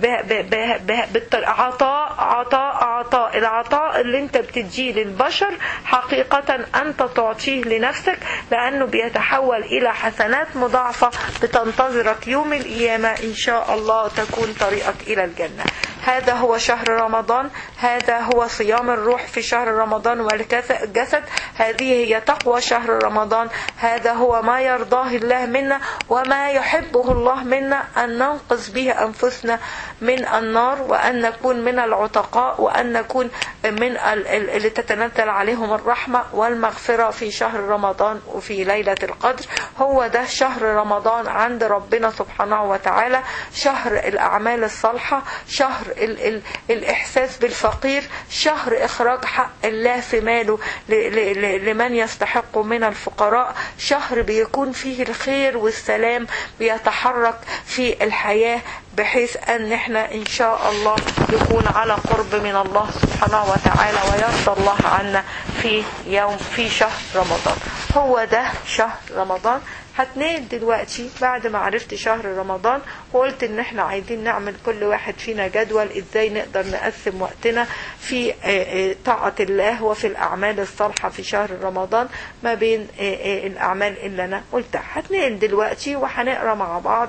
عطاء عطاء عطاء. العطاء اللي انت بتديه للبشر حقيقة انت تعطيه لنفسك، لانه بيتحول الى حسنات مضاعفة بتنتظرك يوم القيامة ان شاء الله تكون طريقك الى الجنة. هذا هو شهر رمضان، هذا هو صيام الروح في شهر رمضان والجسد، هذه هي تقوى شهر رمضان، هذا هو ما يرضاه الله منا وما يحبه الله منا، أن ننقذ به أنفسنا من النار، وأن نكون من العتقاء، وأن نكون من اللي تتنزل عليهم الرحمة والمغفرة في شهر رمضان وفي ليلة القدر. هو ده شهر رمضان عند ربنا سبحانه وتعالى، شهر الأعمال الصالحة، شهر ال ال الإحساس بالفقير، شهر إخراج حق الله في ماله لمن يستحق من الفقراء، شهر بيكون فيه الخير والسلام بيتحرك في الحياة، بحيث أن احنا إن شاء الله نكون على قرب من الله سبحانه وتعالى ويرضى الله عنا في يوم في شهر رمضان. هو ده شهر رمضان. هتنقل دلوقتي بعد ما عرفت شهر رمضان وقلت ان احنا عايزين نعمل كل واحد فينا جدول ازاي نقدر نقسم وقتنا في طاعة الله وفي الاعمال الصالحة في شهر رمضان ما بين الاعمال اللي انا قلتها. هتنقل دلوقتي وهنقرا مع بعض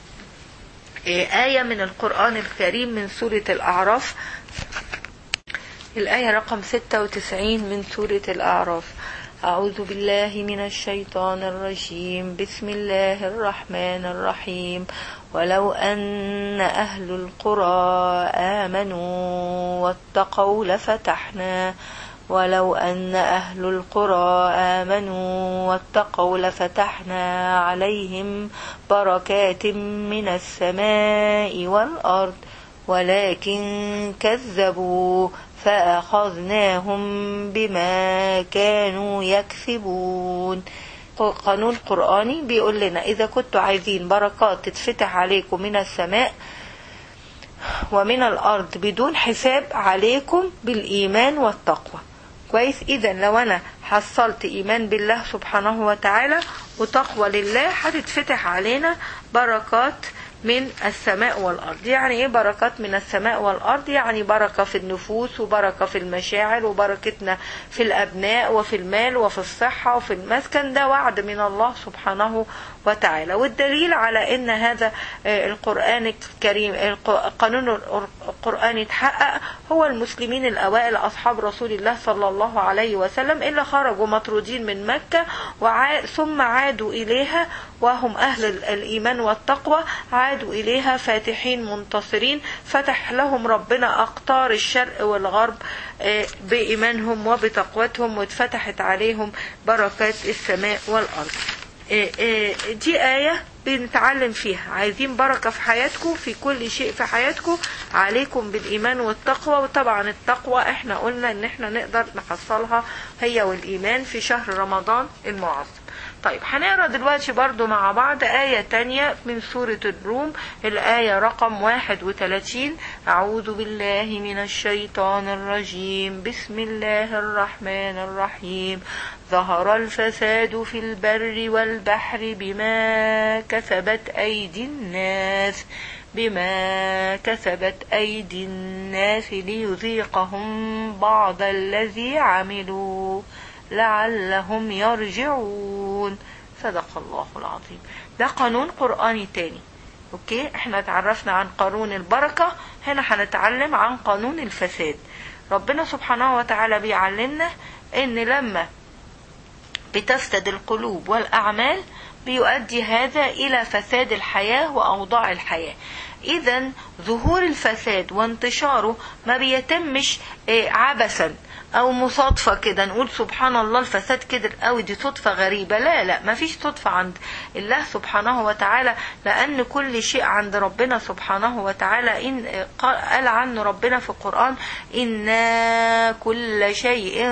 آية من القرآن الكريم من سورة الأعراف، الآية رقم ستة وتسعين من سورة الأعراف. أعوذ بالله من الشيطان الرجيم. بسم الله الرحمن الرحيم. ولو أن أهل القرى آمنوا واتقوا لفتحنا ولو أن أهل القرى آمنوا واتقوا لفتحنا عليهم بركات من السماء والأرض ولكن كذبوا فأخذناهم بما كانوا يكسبون. قانون قرآني بيقول لنا إذا كنتوا عايزين بركات تتفتح عليكم من السماء ومن الأرض بدون حساب عليكم بالإيمان والتقوى. كويس؟ إذن لو أنا حصلت إيمان بالله سبحانه وتعالى وتقوى لله هتتفتح علينا بركات من السماء والأرض. يعني ايه بركات من السماء والأرض؟ يعني بركة في النفوس وبركة في المشاعر وبركتنا في الأبناء وفي المال وفي الصحة وفي المسكن. ده وعد من الله سبحانه وتعالى. والدليل على ان هذا القرآن الكريم القانون القرآني اتحقق هو المسلمين الأوائل أصحاب رسول الله صلى الله عليه وسلم اللي خرجوا مطرودين من مكة ثم عادوا إليها وهم أهل الإيمان والتقوى، عادوا إليها فاتحين منتصرين، فتح لهم ربنا أقطار الشرق والغرب بإيمانهم وبتقوتهم واتفتحت عليهم بركات السماء والأرض. دي آية بنتعلم فيها عايزين بركة في حياتكم في كل شيء في حياتكم عليكم بالإيمان والتقوى. وطبعا التقوى احنا قلنا ان احنا نقدر نحصلها هي والإيمان في شهر رمضان المعظم. طيب هنقرأ دلوقتي برضو مع بعض آية تانية من سورة الروم، الآية رقم واحد وثلاثين. أعوذ بالله من الشيطان الرجيم، بسم الله الرحمن الرحيم. ظهر الفساد في البر والبحر بما كسبت أيدي الناس بما كسبت أيدي الناس ليذيقهم بعض الذي عملوا لعلهم يرجعون. صدق الله العظيم. ده قانون قرآني تاني. اوكي، احنا تعرفنا عن قانون البركة، هنا هنتعلم عن قانون الفساد. ربنا سبحانه وتعالى بيعلمنا ان لما بتفسد القلوب والأعمال بيؤدي هذا إلى فساد الحياة وأوضاع الحياة. إذا ظهور الفساد وانتشاره ما بيتمش عبثا أو مصادفة كده نقول سبحان الله الفساد كده قوي دي صدفة غريبة. لا لا، ما فيش صدفة عند الله سبحانه وتعالى، لأن كل شيء عند ربنا سبحانه وتعالى إن قال عنه ربنا في القرآن إنا كل شيء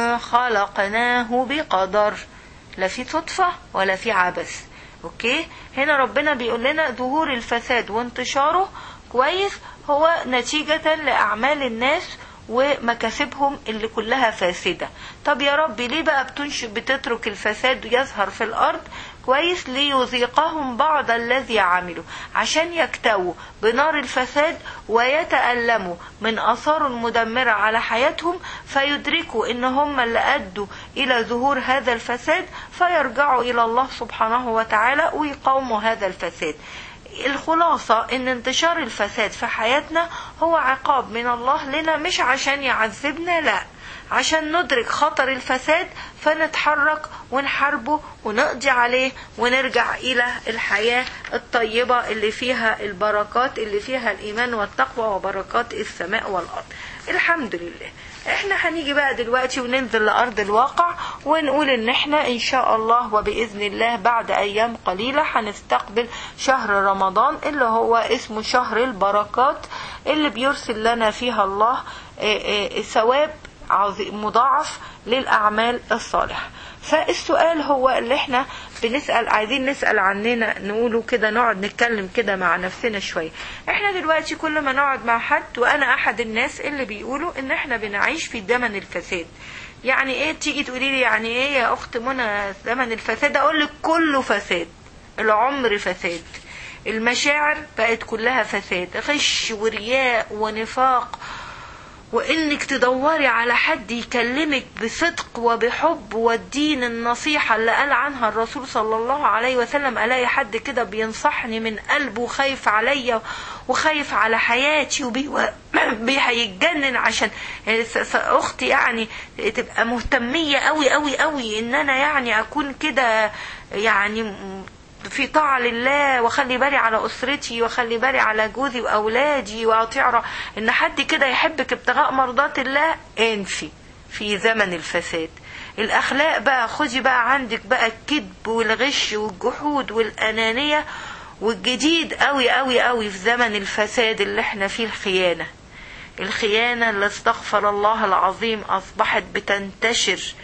خلقناه بقدر. لا في صدفة ولا في عبث. اوكي، هنا ربنا بيقول لنا ظهور الفساد وانتشاره كويس هو نتيجة لأعمال الناس ومكاسبهم اللي كلها فاسدة. طب يا ربي ليه بقى بتنش بتترك الفساد يظهر في الأرض؟ كويس، ليذيقهم بعض الذي عملوا، عشان يكتووا بنار الفساد ويتألموا من آثار المدمرة على حياتهم، فيدركوا ان هم اللي أدوا إلى ظهور هذا الفساد، فيرجعوا إلى الله سبحانه وتعالى ويقاوموا هذا الفساد. الخلاصة ان انتشار الفساد في حياتنا هو عقاب من الله لنا، مش عشان يعذبنا، لا، عشان ندرك خطر الفساد فنتحرك ونحاربه ونقضي عليه ونرجع إلى الحياة الطيبة اللي فيها البركات، اللي فيها الإيمان والتقوى وبركات السماء والأرض. الحمد لله. احنا هنيجي بقى دلوقتي وننزل لأرض الواقع ونقول ان احنا ان شاء الله وبإذن الله بعد ايام قليلة هنستقبل شهر رمضان اللي هو اسمه شهر البركات، اللي بيرسل لنا فيها الله ثواب مضاعف للأعمال الصالحة. فالسؤال هو اللي احنا بنسأل عايزين نسأل عننا نقوله كده، نقعد نتكلم كده مع نفسنا شوية. احنا دلوقتي كل ما نقعد مع حد، وانا احد الناس اللي بيقولوا ان احنا بنعيش في زمن الفساد. يعني ايه؟ تيجي تقولي لي يعني ايه يا اخت منى زمن الفساد؟ اقول لك كله فساد، العمر فساد، المشاعر بقت كلها فساد، غش ورياء ونفاق، وانك تدوري على حد يكلمك بصدق وبحب والدين النصيحة اللي قال عنها الرسول صلى الله عليه وسلم. الاقي حد كده بينصحني من قلبه وخايف عليا وخايف على حياتي وبيهيتجنن عشان اختي يعني تبقى مهتمية قوي قوي قوي ان انا يعني اكون كده يعني في طاعة لله، وخلي بالي على أسرتي، وخلي بالي على جوزي وأولادي، وأطيع إن حد كده يحبك ابتغاء مرضات الله. انفي في زمن الفساد. الأخلاق بقى خدي بقى عندك بقى الكذب والغش والجحود والأنانية، والجديد قوي قوي قوي في زمن الفساد اللي احنا فيه الخيانة. الخيانة اللي استغفر الله العظيم أصبحت بتنتشر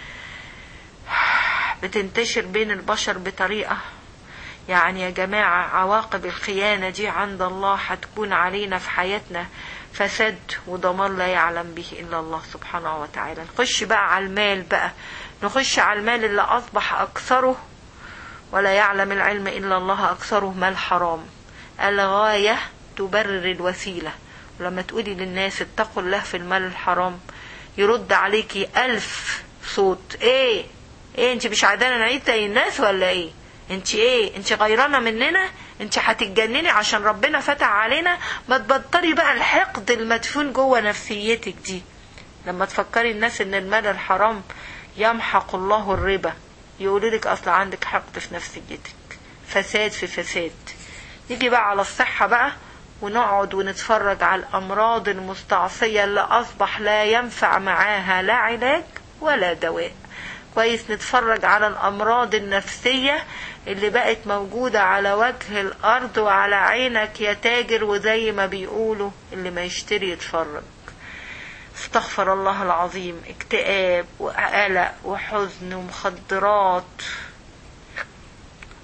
بتنتشر بين البشر بطريقة يعني يا جماعة عواقب الخيانة دي عند الله هتكون علينا في حياتنا فساد وضمان لا يعلم به إلا الله سبحانه وتعالى. نخش بقى على المال بقى، نخش على المال اللي أصبح أكثره ولا يعلم العلم إلا الله أكثره مال حرام. الغاية تبرر الوسيلة. ولما تقولي للناس اتقوا الله في المال الحرام يرد عليكي ألف صوت. ايه ايه انت مش عادانا نعيد زي الناس ولا ايه؟ انت ايه؟ انت غيرانة مننا؟ انت هتتجنني عشان ربنا فتح علينا؟ ما تبطلي بقى الحقد المدفون جوه نفسيتك دي. لما تفكري الناس ان المال الحرام يمحق الله الربا، يقولوا لك اصلا عندك حقد في نفسيتك، فساد في فساد. نيجي بقى على الصحة بقى ونقعد ونتفرج على الامراض المستعصية اللي اصبح لا ينفع معاها لا علاج ولا دواء. كويس، نتفرج على الأمراض النفسية اللي بقت موجودة على وجه الأرض وعلى عينك يا تاجر، وزي ما بيقولوا اللي ما يشتري يتفرج. استغفر الله العظيم. اكتئاب وقلق وحزن ومخدرات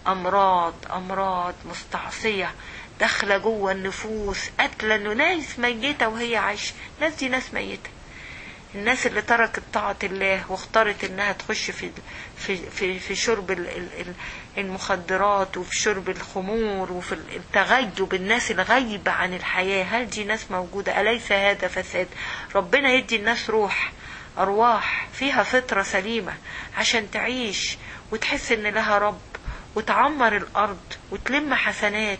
أمراض أمراض مستعصية داخلة جوه النفوس، قتلة ناس ميتة وهي عايشة. الناس دي ناس ميتة. الناس اللي تركت طاعة الله واختارت انها تخش في في في, في شرب المخدرات وفي شرب الخمور وفي التغيب، الناس الغيبة عن الحياة، هل دي ناس موجودة؟ أليس هذا فساد؟ ربنا يدي الناس روح، أرواح فيها فطرة سليمة عشان تعيش وتحس ان لها رب وتعمر الأرض وتلم حسنات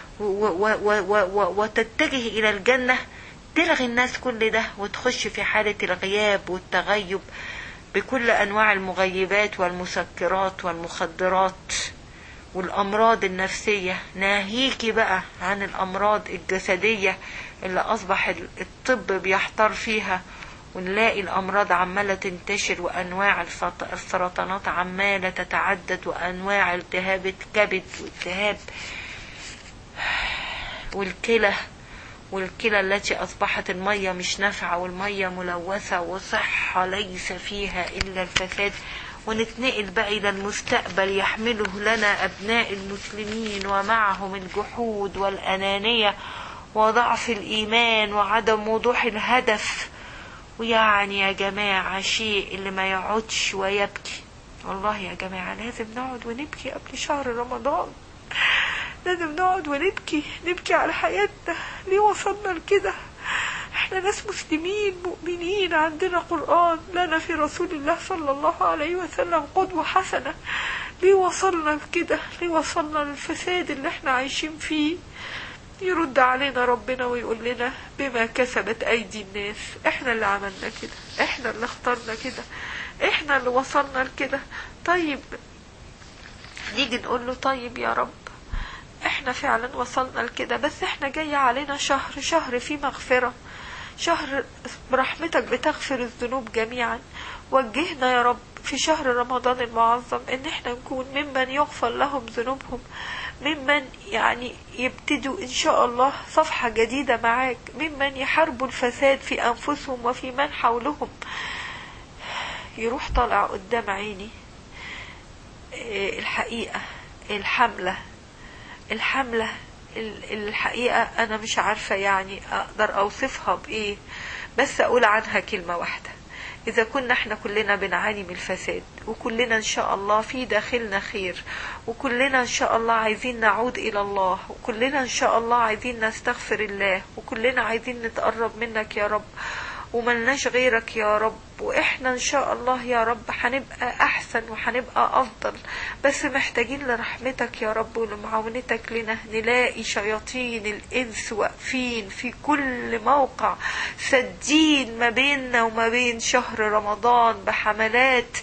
وتتجه إلى الجنة. تلغي الناس كل ده وتخش في حالة الغياب والتغيب بكل أنواع المغيبات والمسكرات والمخدرات والأمراض النفسية. ناهيكي بقى عن الأمراض الجسدية اللي أصبح الطب بيحتار فيها، ونلاقي الأمراض عمالة تنتشر، وأنواع السرطانات عمالة تتعدد، وأنواع التهاب الكبد والتهاب والكلى والكلى التي أصبحت المية مش نافعة والمية ملوثة وصحة ليس فيها إلا الفساد. ونتنقل بقى إلى المستقبل يحمله لنا أبناء المسلمين ومعهم الجحود والأنانية وضعف الإيمان وعدم وضوح الهدف. ويعني يا جماعة شيء اللي ما يقعدش ويبكي. والله يا جماعة لازم نقعد ونبكي قبل شهر رمضان، لازم نقعد ونبكي، نبكي على حياتنا. ليه وصلنا لكده؟ احنا ناس مسلمين مؤمنين، عندنا قرآن، لنا في رسول الله صلى الله عليه وسلم قدوة حسنة. ليه وصلنا لكده؟ ليه وصلنا للفساد اللي احنا عايشين فيه؟ يرد علينا ربنا ويقول لنا بما كسبت ايدي الناس. احنا اللي عملنا كده، احنا اللي اخترنا كده، احنا اللي وصلنا لكده. طيب نيجي نقول له طيب يا رب احنا فعلا وصلنا لكده، بس احنا جاي علينا شهر، شهر فيه مغفرة، شهر برحمتك بتغفر الذنوب جميعا. وجهنا يا رب في شهر رمضان المعظم ان احنا نكون ممن يغفر لهم ذنوبهم، ممن يعني يبتدوا ان شاء الله صفحة جديدة معاك، ممن يحاربوا الفساد في انفسهم وفي من حولهم. يروح طالع قدام عيني الحقيقة، الحملة الحملة الحقيقة أنا مش عارفة يعني أقدر أوصفها بإيه، بس أقول عنها كلمة واحدة. إذا كنا احنا كلنا بنعاني من الفساد، وكلنا إن شاء الله في داخلنا خير، وكلنا إن شاء الله عايزين نعود إلى الله، وكلنا إن شاء الله عايزين نستغفر الله، وكلنا عايزين نتقرب منك يا رب، وملناش غيرك يا رب، واحنا ان شاء الله يا رب هنبقى احسن وهنبقى افضل، بس محتاجين لرحمتك يا رب ولمعاونتك لنا. نلاقي شياطين الانس واقفين في كل موقع سدين ما بيننا وما بين شهر رمضان بحملات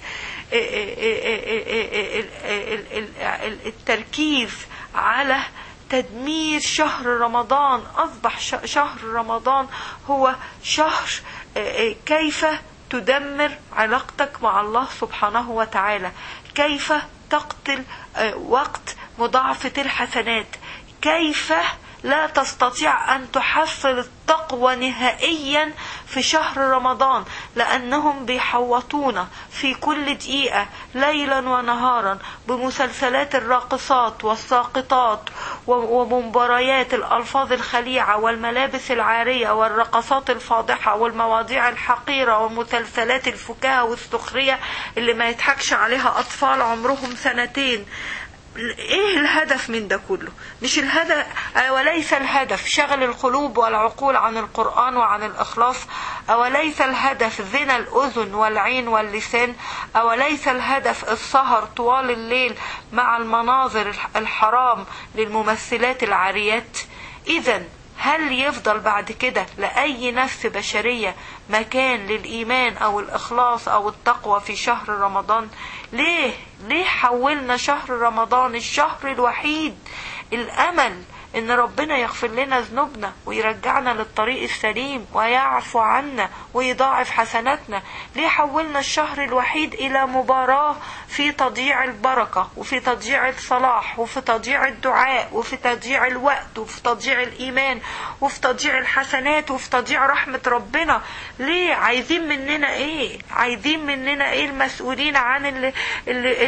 التركيز على تدمير شهر رمضان. أصبح شهر رمضان هو شهر كيف تدمر علاقتك مع الله سبحانه وتعالى، كيف تقتل وقت مضاعفة الحسنات، كيف لا تستطيع أن تحصل التقوى نهائيا في شهر رمضان، لأنهم بيحوطونا في كل دقيقة ليلا ونهارا بمسلسلات الراقصات والساقطات ومباريات الألفاظ الخليعة والملابس العارية والرقصات الفاضحة والمواضيع الحقيرة ومسلسلات الفكاهة والسخرية اللي ما يضحكش عليها أطفال عمرهم سنتين. ايه الهدف من ده كله؟ مش الهدف وليس الهدف شغل القلوب والعقول عن القرآن وعن الإخلاص؟ أوليس الهدف زنا الأذن والعين واللسان؟ أوليس الهدف السهر طوال الليل مع المناظر الحرام للممثلات العاريات؟ إذن هل يفضل بعد كده لأي نفس بشرية مكان للإيمان أو الإخلاص أو التقوى في شهر رمضان؟ ليه؟ ليه حولنا شهر رمضان الشهر الوحيد الأمل إن ربنا يغفر لنا ذنوبنا ويرجعنا للطريق السليم ويعفو عنا ويضاعف حسناتنا؟ ليه حولنا الشهر الوحيد إلى مباراة في تضييع البركة وفي تضييع الصلاح وفي تضييع الدعاء وفي تضييع الوقت وفي تضييع الإيمان وفي تضييع الحسنات وفي تضييع رحمة ربنا؟ ليه؟ عايزين مننا إيه؟ عايزين مننا إيه المسؤولين عن اللي, اللي,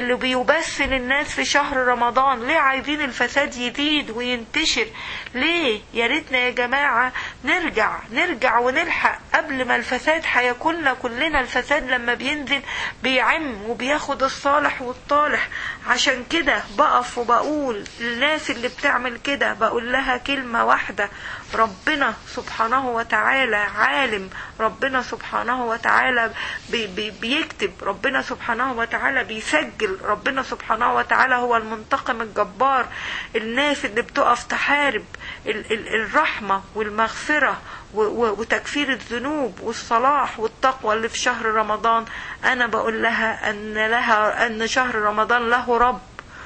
اللي بيبث للناس في شهر رمضان. ليه عايزين الفساد يزيد وينتشر؟ ليه؟ يا ريتنا يا جماعة نرجع نرجع ونلحق قبل ما الفساد هياكلنا كلنا. الفساد لما بينزل بيعم وبياخد الصالح والطالح. عشان كده بقف وبقول الناس اللي بتعمل كده بقول لها كلمة واحدة: ربنا سبحانه وتعالى عالم، ربنا سبحانه وتعالى بي بي بيكتب، ربنا سبحانه وتعالى بيسجل، ربنا سبحانه وتعالى هو المنتقم الجبار. الناس اللي بتقف تحارب ال ال الرحمة والمغفرة وتكفير الذنوب والصلاح والتقوى اللي في شهر رمضان، أنا بقول لها أن لها أن شهر رمضان له رب،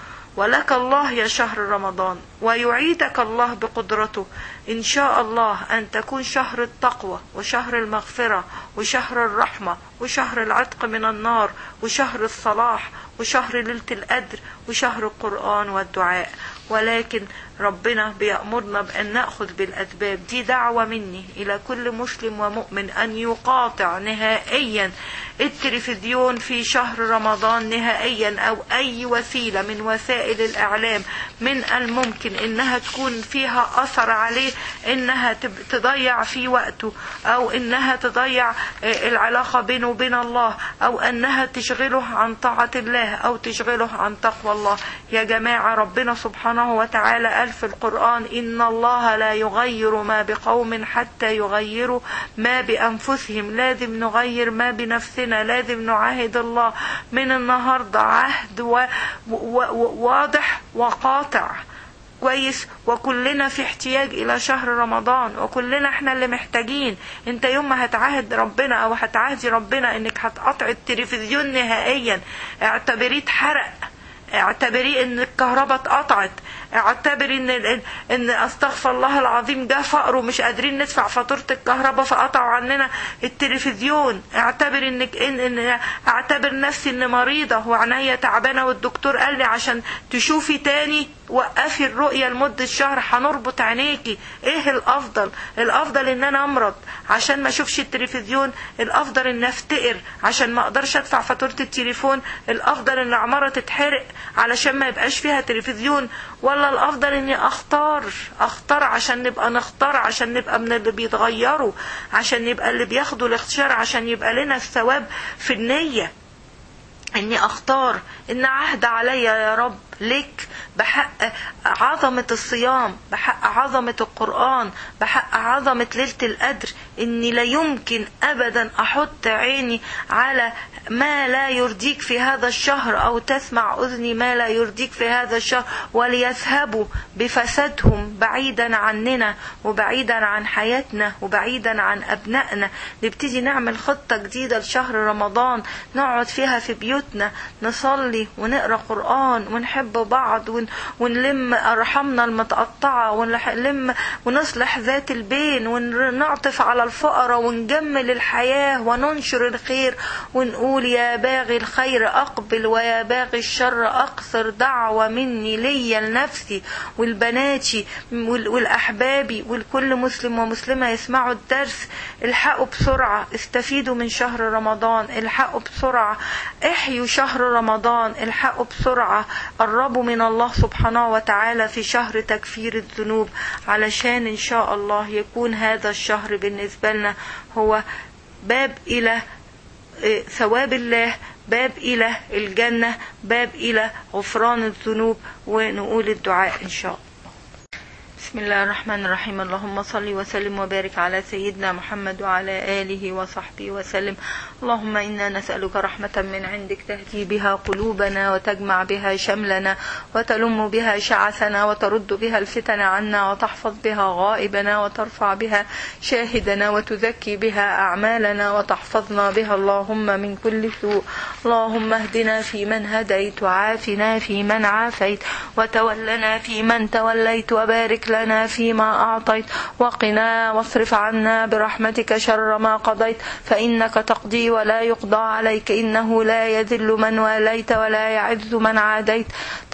ولك الله يا شهر رمضان، ويعيدك الله بقدرته إن شاء الله أن تكون شهر التقوى وشهر المغفرة وشهر الرحمة وشهر العتق من النار وشهر الصلاح وشهر ليلة القدر وشهر القرآن والدعاء. ولكن ربنا بيأمرنا بأن نأخذ بالأسباب. دي دعوة مني إلى كل مسلم ومؤمن أن يقاطع نهائيا التلفزيون في شهر رمضان نهائيا، أو أي وسيلة من وسائل الإعلام من الممكن إنها تكون فيها أثر عليه، إنها تضيع في وقته، أو إنها تضيع العلاقة بينه وبين الله، أو أنها تشغله عن طاعة الله، أو تشغله عن تقوى الله. يا جماعة ربنا سبحانه وتعالى قال في القرآن: إن الله لا يغير ما بقوم حتى يغيروا ما بأنفسهم. لازم نغير ما بنفسنا، لازم نعاهد الله من النهاردة عهد و... و... واضح وقاطع كويس. وكلنا في احتياج الى شهر رمضان، وكلنا احنا اللي محتاجين. انت يوم ما هتعاهد ربنا او هتعاهدي ربنا انك هتقطع التلفزيون نهائيا، اعتبريه اتحرق، اعتبريه ان الكهرباء اتقطعت، اعتبري ان ان استغفر الله العظيم جه فقر ومش قادرين ندفع فاتوره الكهرباء فقطعوا عننا التلفزيون. اعتبر انك ان, إن اعتبر نفسي ان مريضه وعناية تعبانه والدكتور قال لي عشان تشوفي تاني وقفي الرؤيه لمده شهر هنربط عينيكي. ايه الافضل؟ الافضل ان انا امرض عشان ما اشوفش التلفزيون؟ الافضل ان افتقر عشان ما اقدرش ادفع فاتوره التليفون؟ الافضل ان العماره تتحرق علشان ما يبقاش فيها تلفزيون؟ ولا الافضل اني اختار اختار عشان نبقى نختار، عشان نبقى من اللي بيتغيروا، عشان نبقى اللي بياخدوا الاختيار، عشان يبقى لنا الثواب في النية. اني اختار ان عهد عليا يا رب لك بحق عظمة الصيام، بحق عظمة القرآن، بحق عظمة ليلة القدر، اني لا يمكن ابدا احط عيني على ما لا يرضيك في هذا الشهر، او تسمع اذني ما لا يرضيك في هذا الشهر، وليذهبوا بفسادهم بعيدا عننا وبعيدا عن حياتنا وبعيدا عن ابنائنا. نبتدي نعمل خطة جديدة لشهر رمضان، نقعد فيها في بيوتنا نصلي ونقرأ قرآن ونحب بعض ونلم أرحامنا المتقطعة ونلم ونصلح ذات البين ونعطف على الفقراء ونجمل الحياة وننشر الخير ونقول: يا باغي الخير أقبل ويا باغي الشر أقصر. دعوة مني ليا لنفسي والبناتي والأحبابي والكل مسلم ومسلمة يسمعوا الدرس. الحقوا بسرعة، استفيدوا من شهر رمضان، الحقوا بسرعة، احيوا شهر رمضان، الحقوا بسرعة، قربوا من الله سبحانه وتعالى في شهر تكفير الذنوب، علشان إن شاء الله يكون هذا الشهر بالنسبة لنا هو باب إلى ثواب الله، باب إلى الجنة، باب إلى غفران الذنوب. ونقول الدعاء إن شاء الله. بسم الله الرحمن الرحيم. اللهم صل وسلم وبارك على سيدنا محمد وعلى آله وصحبه وسلم. اللهم إنا نسألك رحمة من عندك تهدي بها قلوبنا وتجمع بها شملنا وتلم بها شعثنا وترد بها الفتن عنا وتحفظ بها غائبنا وترفع بها شاهدنا وتزكي بها أعمالنا وتحفظنا بها اللهم من كل سوء. اللهم اهدنا في من هديت، وعافنا في من عافيت، وتولنا في من توليت، وبارك لنا لنا فيما أعطيت وقنا واصرف عنا برحمتك شر ما قضيت فإنك تقضي ولا يقضى عليك إنه لا يذل من واليت ولا يعز من عاديت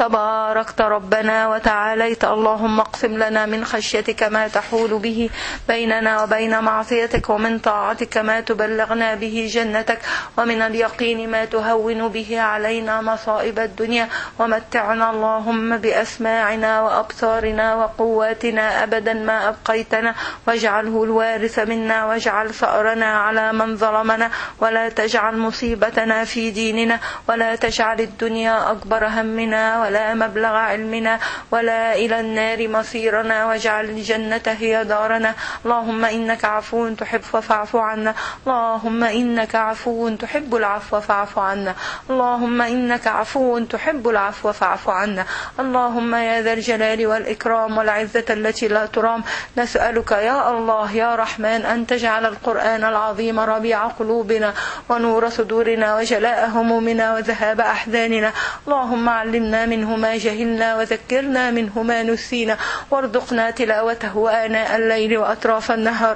تباركت ربنا وتعاليت اللهم اقسم لنا من خشيتك ما تحول به بيننا وبين معصيتك ومن طاعتك ما تبلغنا به جنتك ومن اليقين ما تهون به علينا مصائب الدنيا ومتعنا اللهم بأسماعنا وأبصارنا وقواتنا أبدا ما أبقيتنا واجعله الوارث منا واجعل ثأرنا على من ظلمنا ولا تجعل مصيبتنا في ديننا ولا تجعل الدنيا أكبر همنا ولا مبلغ علمنا ولا إلى النار مصيرنا واجعل الجنة هي دارنا اللهم إنك عفو تحب فاعف عنا اللهم إنك عفو تحب العفو فاعف عنا اللهم إنك عفو تحب العفو فاعف عنا اللهم يا ذا الجلال والإكرام والعزة التي لا ترام نسألك يا الله يا رحمن أن تجعل القرآن العظيم ربيع قلوبنا ونور صدورنا وجلاء همومنا وذهاب أحزاننا اللهم علمنا منه ما جهلنا وذكرنا منه ما نسينا وارزقنا تلاوته آناء الليل وأطراف النهار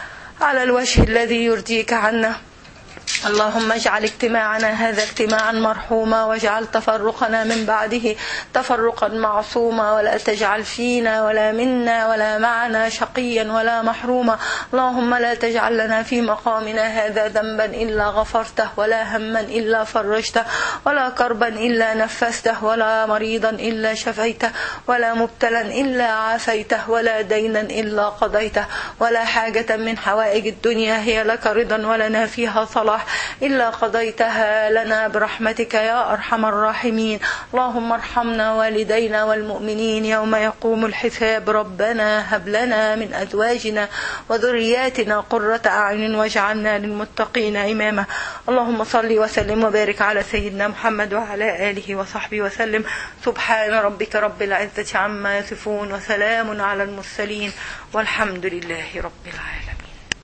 على الوجه الذي يرضيك عنا اللهم اجعل اجتماعنا هذا اجتماعا مرحوما واجعل تفرقنا من بعده تفرقا معصوما ولا تجعل فينا ولا منا ولا معنا شقيا ولا محروما اللهم لا تجعل لنا في مقامنا هذا ذنبا إلا غفرته ولا هما إلا فرجته ولا كربا إلا نفسته ولا مريضا إلا شفيته ولا مبتلا إلا عافيته ولا دينا إلا قضيته ولا حاجة من حوائج الدنيا هي لك رضا ولنا فيها صلاح إلا قضيتها لنا برحمتك يا أرحم الراحمين اللهم ارحمنا والدينا والمؤمنين يوم يقوم الحساب ربنا هب لنا من أزواجنا وذرياتنا قرة أعين واجعلنا للمتقين إماما اللهم صل وسلم وبارك على سيدنا محمد وعلى آله وصحبه وسلم سبحان ربك رب العزة عما يصفون وسلام على المرسلين والحمد لله رب العالمين.